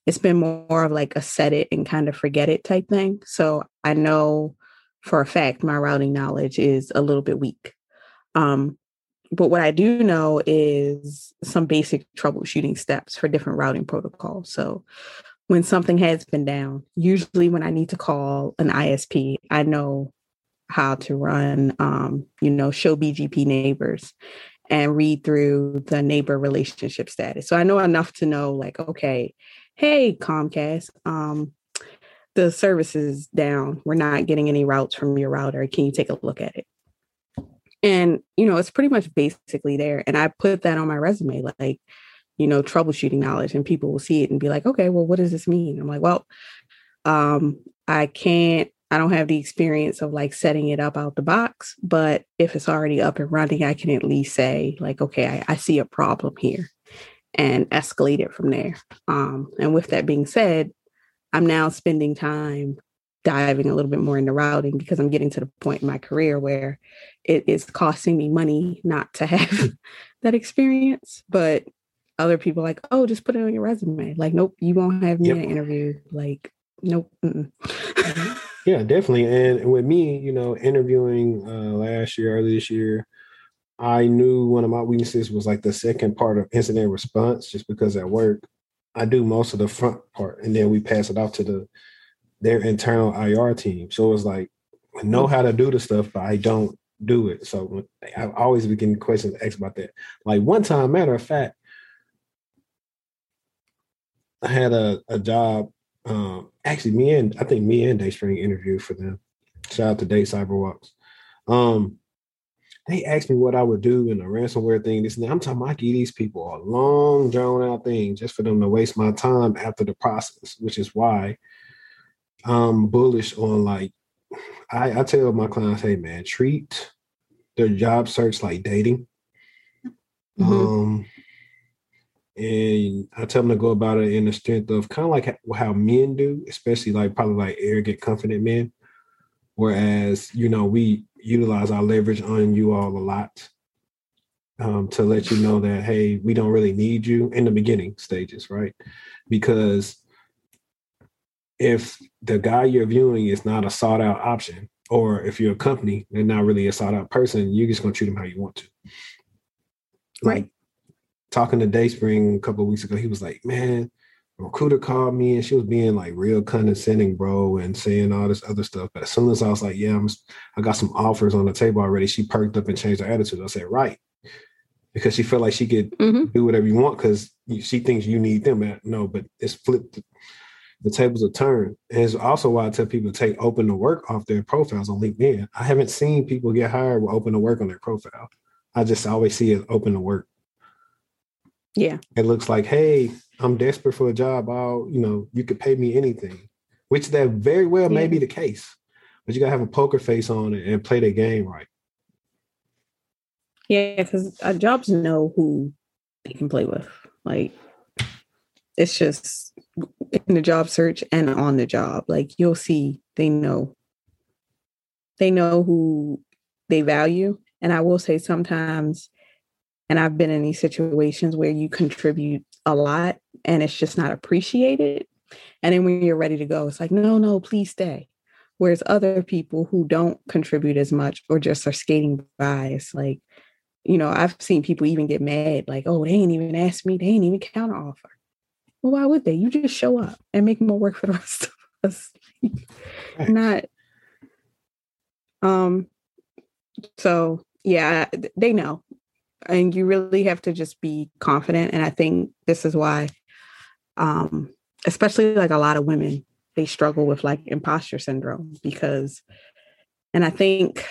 it's been more of like a set it and kind of forget it type thing. So I know for a fact my routing knowledge is a little bit weak. Um, but what I do know is some basic troubleshooting steps for different routing protocols. So when something has been down, usually when I need to call an I S P, I know how to run, um, you know, show B G P neighbors and read through the neighbor relationship status. So I know enough to know like, okay, hey, Comcast, um, the service is down. We're not getting any routes from your router. Can you take a look at it? And, you know, it's pretty much basically there. And I put that on my resume, like, you know, troubleshooting knowledge, and people will see it and be like, okay, well, what does this mean? I'm like, well, um, I can't, I don't have the experience of like setting it up out the box, but if it's already up and running, I can at least say like, okay, I, I see a problem here and escalate it from there. Um, and with that being said, I'm now spending time diving a little bit more into routing because I'm getting to the point in my career where it is costing me money not to have that experience. But other people are like, oh, just put it on your resume. Like, nope, you won't have me yep. in an interview. Like, nope. Yeah, definitely. And with me, you know, interviewing uh, last year, early this year, I knew one of my weaknesses was like the second part of incident response, just because at work, I do most of the front part, and then we pass it off to the their internal I R team. So it was like, I know how to do the stuff, but I don't do it. So I always be getting questions asked about that. Like one time, matter of fact, I had a, a job. Um, actually, me and I think me and Dayspring interviewed for them. Shout out to Day Cyberwalks. Um, they asked me what I would do in a ransomware thing. This and that. I'm talking about I give these people a long, drawn out thing just for them to waste my time after the process, which is why I'm bullish on like, I, I tell my clients, hey man, treat their job search like dating. Mm-hmm. Um, and I tell them to go about it in the strength of kind of like how men do, especially like probably like arrogant, confident men. Whereas, you know, we utilize our leverage on you all a lot um, to let you know that, hey, we don't really need you in the beginning stages, right? Because if the guy you're viewing is not a sought out option, or if you're a company, they're not really a sought out person, you're just going to treat them how you want to. Like right. Talking to Dayspring a couple of weeks ago, he was like, man, a recruiter called me and she was being like real condescending, bro, and saying all this other stuff. But as soon as I was like, yeah, I'm, I got some offers on the table already, she perked up and changed her attitude. I said, right. Because she felt like she could mm-hmm. do whatever you want because she thinks you need them. No, but it's flipped. The tables are turned. And it's also why I tell people to take open to work off their profiles on LinkedIn. I haven't seen people get hired with open to work on their profile. I just always see it open to work. Yeah. It looks like, hey, I'm desperate for a job. I'll, you know, you could pay me anything, which that very well yeah. may be the case. But you got to have a poker face on it and play the game right. Yeah, because uh, jobs know who they can play with. Like, it's just in the job search and on the job. Like, you'll see, they know. They know who they value. And I will say sometimes, and I've been in these situations where you contribute a lot and it's just not appreciated. And then when you're ready to go, it's like, no, no, please stay. Whereas other people who don't contribute as much or just are skating by, it's like, you know, I've seen people even get mad, like, oh, they ain't even asked me. They ain't even counter offer. Well, why would they? You just show up and make more work for the rest of us. Right. Not. Um. So, yeah, they know. And you really have to just be confident. And I think this is why, um, especially like a lot of women, they struggle with like imposter syndrome because, and I think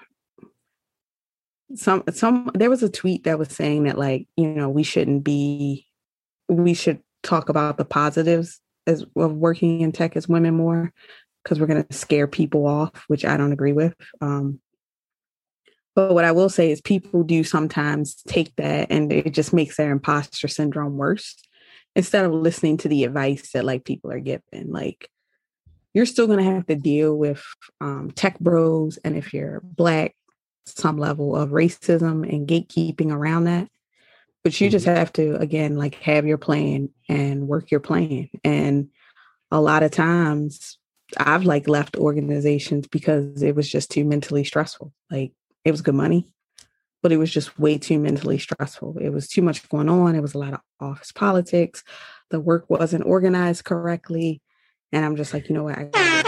some, some, there was a tweet that was saying that like, you know, we shouldn't be, we should talk about the positives as of working in tech as women more because we're going to scare people off, which I don't agree with. Um, But what I will say is people do sometimes take that and it just makes their imposter syndrome worse instead of listening to the advice that like people are given. Like, you're still going to have to deal with um, tech bros. And if you're Black, some level of racism and gatekeeping around that. But you just Mhm. have to, again, like have your plan and work your plan. And a lot of times I've like left organizations because it was just too mentally stressful. Like it was good money, but it was just way too mentally stressful. It was too much going on. It was a lot of office politics. The work wasn't organized correctly. And I'm just like, you know what? I gotta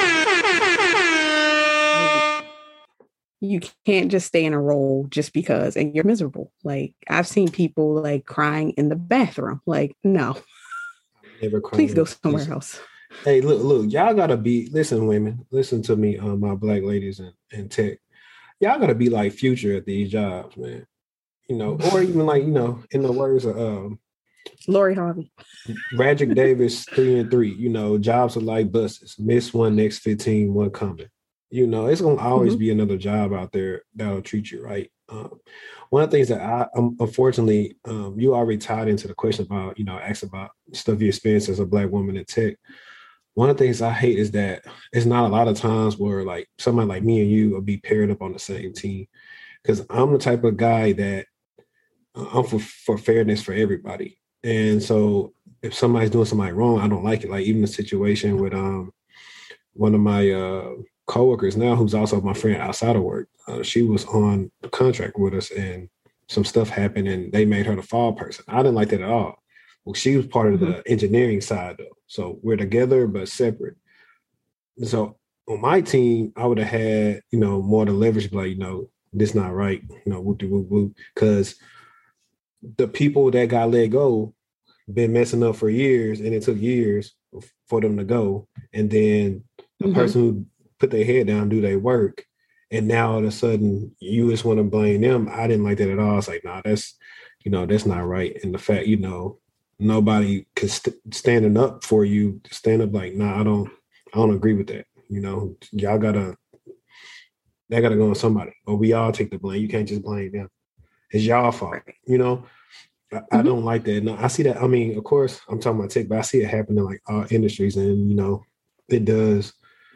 like, you can't just stay in a role just because and you're miserable. Like I've seen people like crying in the bathroom. Like, no, Never please go crying. somewhere else. Hey, look, look, y'all gotta be listen, women, listen to me, um, my black ladies in, in tech. Y'all gotta be like future at these jobs, man. You know, or even like, you know, in the words of um Lori Harvey. Radrick Davis, three and three, you know, jobs are like buses. Miss one, next fifteen, one coming. You know, it's gonna always Mm-hmm. be another job out there that'll treat you right. Um, one of the things that I um, unfortunately, um, you already tied into the question about, you know, asked about stuff you experienced as a black woman in tech. One of the things I hate is that it's not a lot of times where like somebody like me and you will be paired up on the same team. Because I'm the type of guy that uh, I'm for, for fairness for everybody. And so if somebody's doing something wrong, I don't like it. Like even the situation with um one of my uh coworkers now, who's also my friend outside of work, uh, she was on a contract with us, and some stuff happened, and they made her the fall person. I didn't like that at all. Well, she was part of Mm-hmm. the engineering side though, so we're together but separate. So on my team, I would have had you know more to leverage, like you know this not right, you know whoop de whoop whoop, because the people that got let go been messing up for years, and it took years for them to go. And then the Mm-hmm. person who put their head down, do their work, and now all of a sudden you just want to blame them. I didn't like that at all. It's like, nah, that's you know that's not right. And the fact, you know, nobody could st- standing up for you, stand up like, nah, I don't, I don't agree with that. You know, y'all gotta, that gotta go on somebody, or we all take the blame. You can't just blame them. It's y'all fault. Right. You know, I, I Mm-hmm. don't like that. No, I see that. I mean, of course, I'm talking about tech, but I see it happen in like all industries, and you know, it does.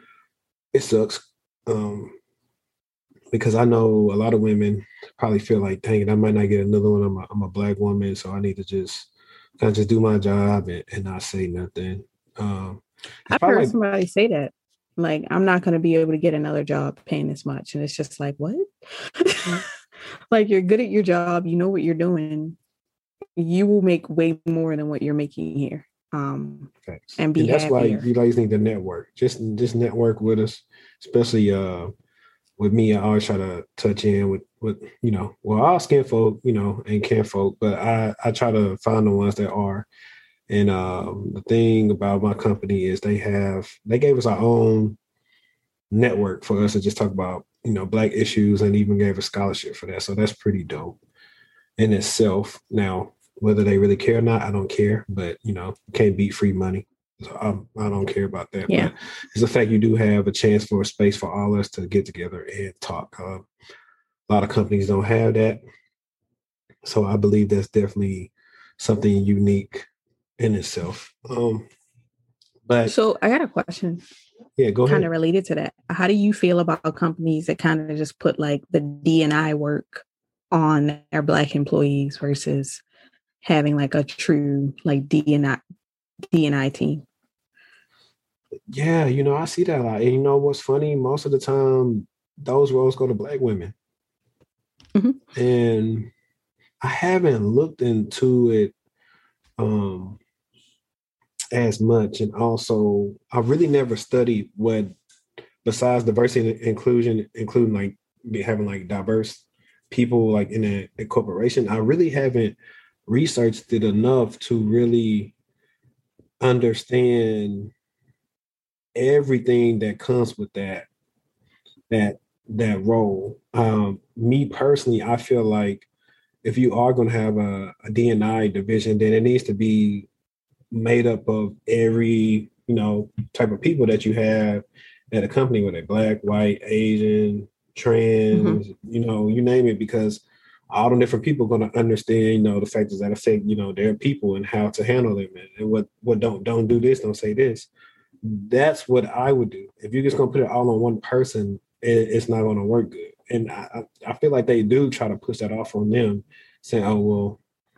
It sucks um, because I know a lot of women probably feel like, dang it, I might not get another one. I'm a, I'm a black woman, so I need to just kind of just do my job and, and not say nothing. Um, it's I've probably heard like, somebody say that. Like, I'm not going to be able to get another job paying this much. And it's just like, what? Like, you're good at your job. You know what you're doing. You will make way more than what you're making here. Um, facts. and be And that's why happier. you guys need to network. Just just network with us, especially uh with me. I always try to touch in with with you know, well, all skin folk, you know, and can folk, but I I try to find the ones that are. And um, the thing about my company is they have they gave us our own network for us to just talk about you know black issues, and even gave a scholarship for that. So that's pretty dope in itself. Now, whether they really care or not, I don't care. But you know, can't beat free money. So I'm, I don't care about that. Yeah. But it's the fact you do have a chance for a space for all us to get together and talk. Uh, a lot of companies don't have that. So I believe that's definitely something unique in itself. Um, but So I got a question yeah, go kind of ahead. related to that. How do you feel about companies that kind of just put like the D and I work on their black employees versus having like a true like D and I D and I team? Yeah, you know, I see that a lot. And you know what's funny? Most of the time, those roles go to black women. Mm-hmm. And I haven't looked into it um, as much. And also, I really never studied what, besides diversity and inclusion, including like be having like diverse people like in a, a corporation, I really haven't researched it enough to really understand everything that comes with that that that role. Um, me personally, I feel like if you are going to have a, a D and I division, then it needs to be made up of every you know type of people that you have at a company, whether black, white, Asian, Mm-hmm. trans, you know, you name it, because all the different people are going to understand, you know, the factors that affect, you know, their people and how to handle them, and, and what what don't don't do this, don't say this. That's what I would do. If you're just gonna put it all on one person, it, it's not gonna work good. And I, I feel like they do try to push that off on them, saying, "Oh well,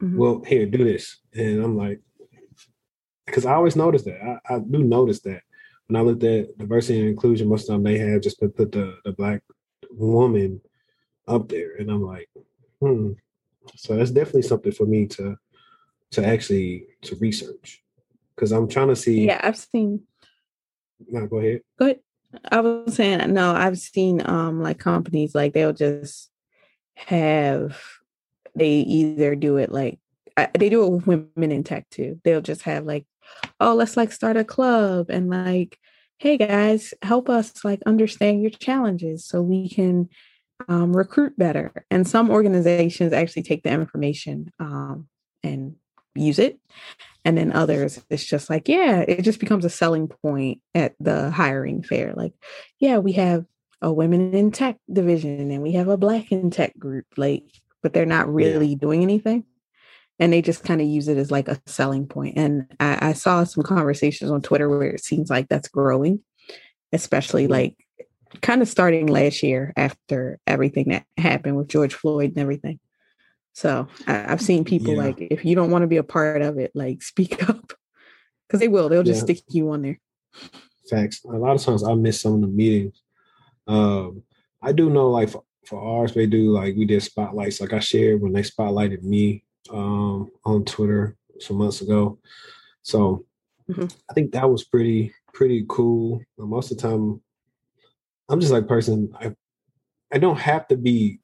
Mm-hmm. well, here, do this. And I'm like, because I always notice that. I, I do notice that when I looked at diversity and inclusion, most of the time they have just put, put the, the black woman up there. And I'm like, hmm. So that's definitely something for me to to actually to research. Because I'm trying to see. Yeah, I've seen. No, go ahead. Go ahead. I was saying no. I've seen um like companies like they'll just have they either do it like I, they do it with women in tech too. They'll just have like, oh, let's like start a club and like, hey guys, help us like understand your challenges so we can um, recruit better. And some organizations actually take the information um, and use it. And then others, it's just like, yeah, it just becomes a selling point at the hiring fair. Like, yeah, we have a women in tech division and we have a black in tech group, like, but they're not Yeah. really doing anything. And they just kind of use it as like a selling point. And I, I saw some conversations on Twitter where it seems like that's growing, especially Yeah. like kind of starting last year after everything that happened with George Floyd and everything. So I, I've seen people Yeah. like, if you don't want to be a part of it, like speak up because they will. They'll just Yeah. stick you on there. Facts. A lot of times I miss some of the meetings. Um, I do know, like for, for ours, they do like we did spotlights. Like I shared when they spotlighted me um, on Twitter some months ago. So Mm-hmm. I think that was pretty pretty cool. Most of the time, I'm just like person. I I don't have to be.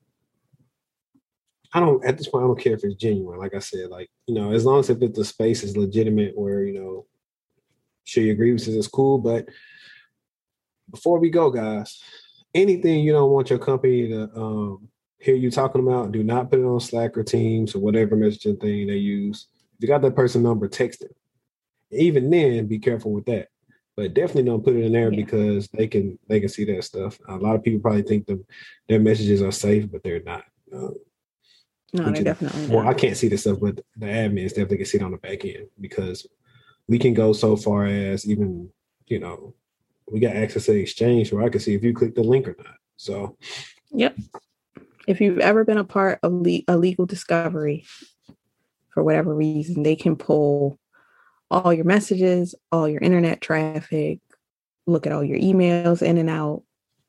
I don't at this point. I don't care if it's genuine. Like I said, like you know, as long as if the space is legitimate, where you know, share your grievances is cool. But before we go, guys, anything you don't want your company to um, hear you talking about, do not put it on Slack or Teams or whatever messaging thing they use. If you got that person number, text it. Even then, be careful with that. But definitely don't put it in there Yeah. because they can they can see that stuff. A lot of people probably think the, their messages are safe, but they're not. Um, No, they're just, definitely well, not. I can't see this stuff, but the admins definitely can see it on the back end because we can go so far as even, you know, we got access to the exchange where I can see if you click the link or not. So, yep. If you've ever been a part of le- a legal discovery for whatever reason, they can pull all your messages, all your internet traffic, look at all your emails in and out.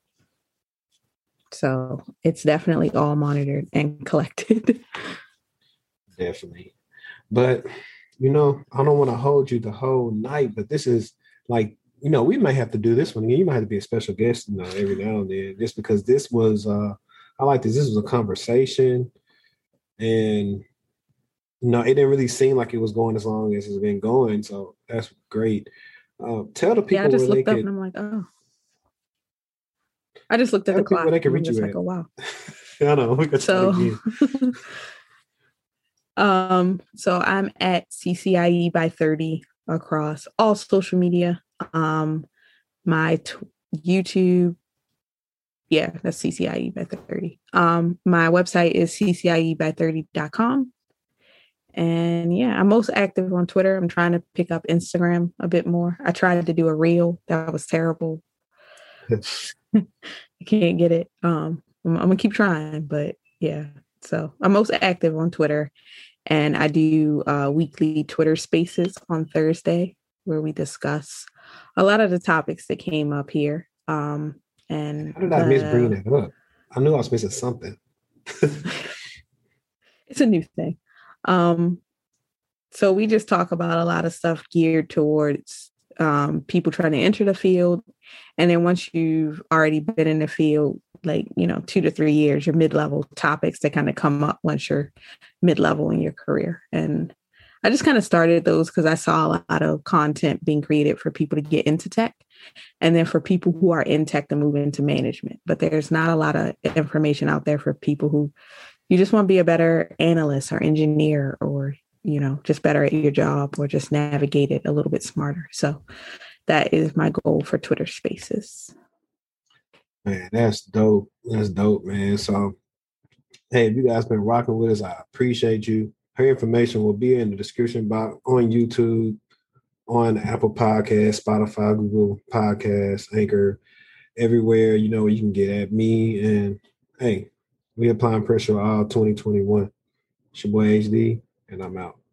So it's definitely all monitored and collected. definitely. But, you know, I don't want to hold you the whole night, but this is like, you know, we might have to do this one again. You might have to be a special guest, you know, every now and then, just because this was, uh, I like this. This was a conversation, and you know, it didn't really seem like it was going as long as it's been going. So that's great. Uh, tell the Yeah, I people where just they looked up could. and I'm like, oh. I just looked at Tell the the people where clock they can and I'm reach just you like, at. oh wow. I know. We could try So, again. um, so I'm at C C I E by thirty across all social media. Um, my t- YouTube, yeah, that's C C I E by thirty. Um, my website is C C I E by thirty dot com. And yeah, I'm most active on Twitter. I'm trying to pick up Instagram a bit more. I tried to do a reel. That was terrible. I can't get it. Um, I'm, I'm gonna keep trying, but yeah. So I'm most active on Twitter, and I do uh, weekly Twitter Spaces on Thursday where we discuss a lot of the topics that came up here. Um, and How did I miss bringing the, that up? I knew I was missing something. it's a new thing. Um, so we just talk about a lot of stuff geared towards um, people trying to enter the field. And then once you've already been in the field, like, you know, two to three years, your mid-level topics that kind of come up once you're mid-level in your career. And I just kind of started those because I saw a lot of content being created for people to get into tech and then for people who are in tech to move into management. But there's not a lot of information out there for people who you just want to be a better analyst or engineer or, you know, just better at your job or just navigate it a little bit smarter. So that is my goal for Twitter Spaces. Man, that's dope. That's dope, man. So, hey, if you guys been rocking with us, I appreciate you. Her information will be in the description box on YouTube, on Apple Podcasts, Spotify, Google Podcasts, Anchor, everywhere. You know, you can get at me. And hey, we applying pressure all twenty twenty-one. It's your boy H D. and I'm out.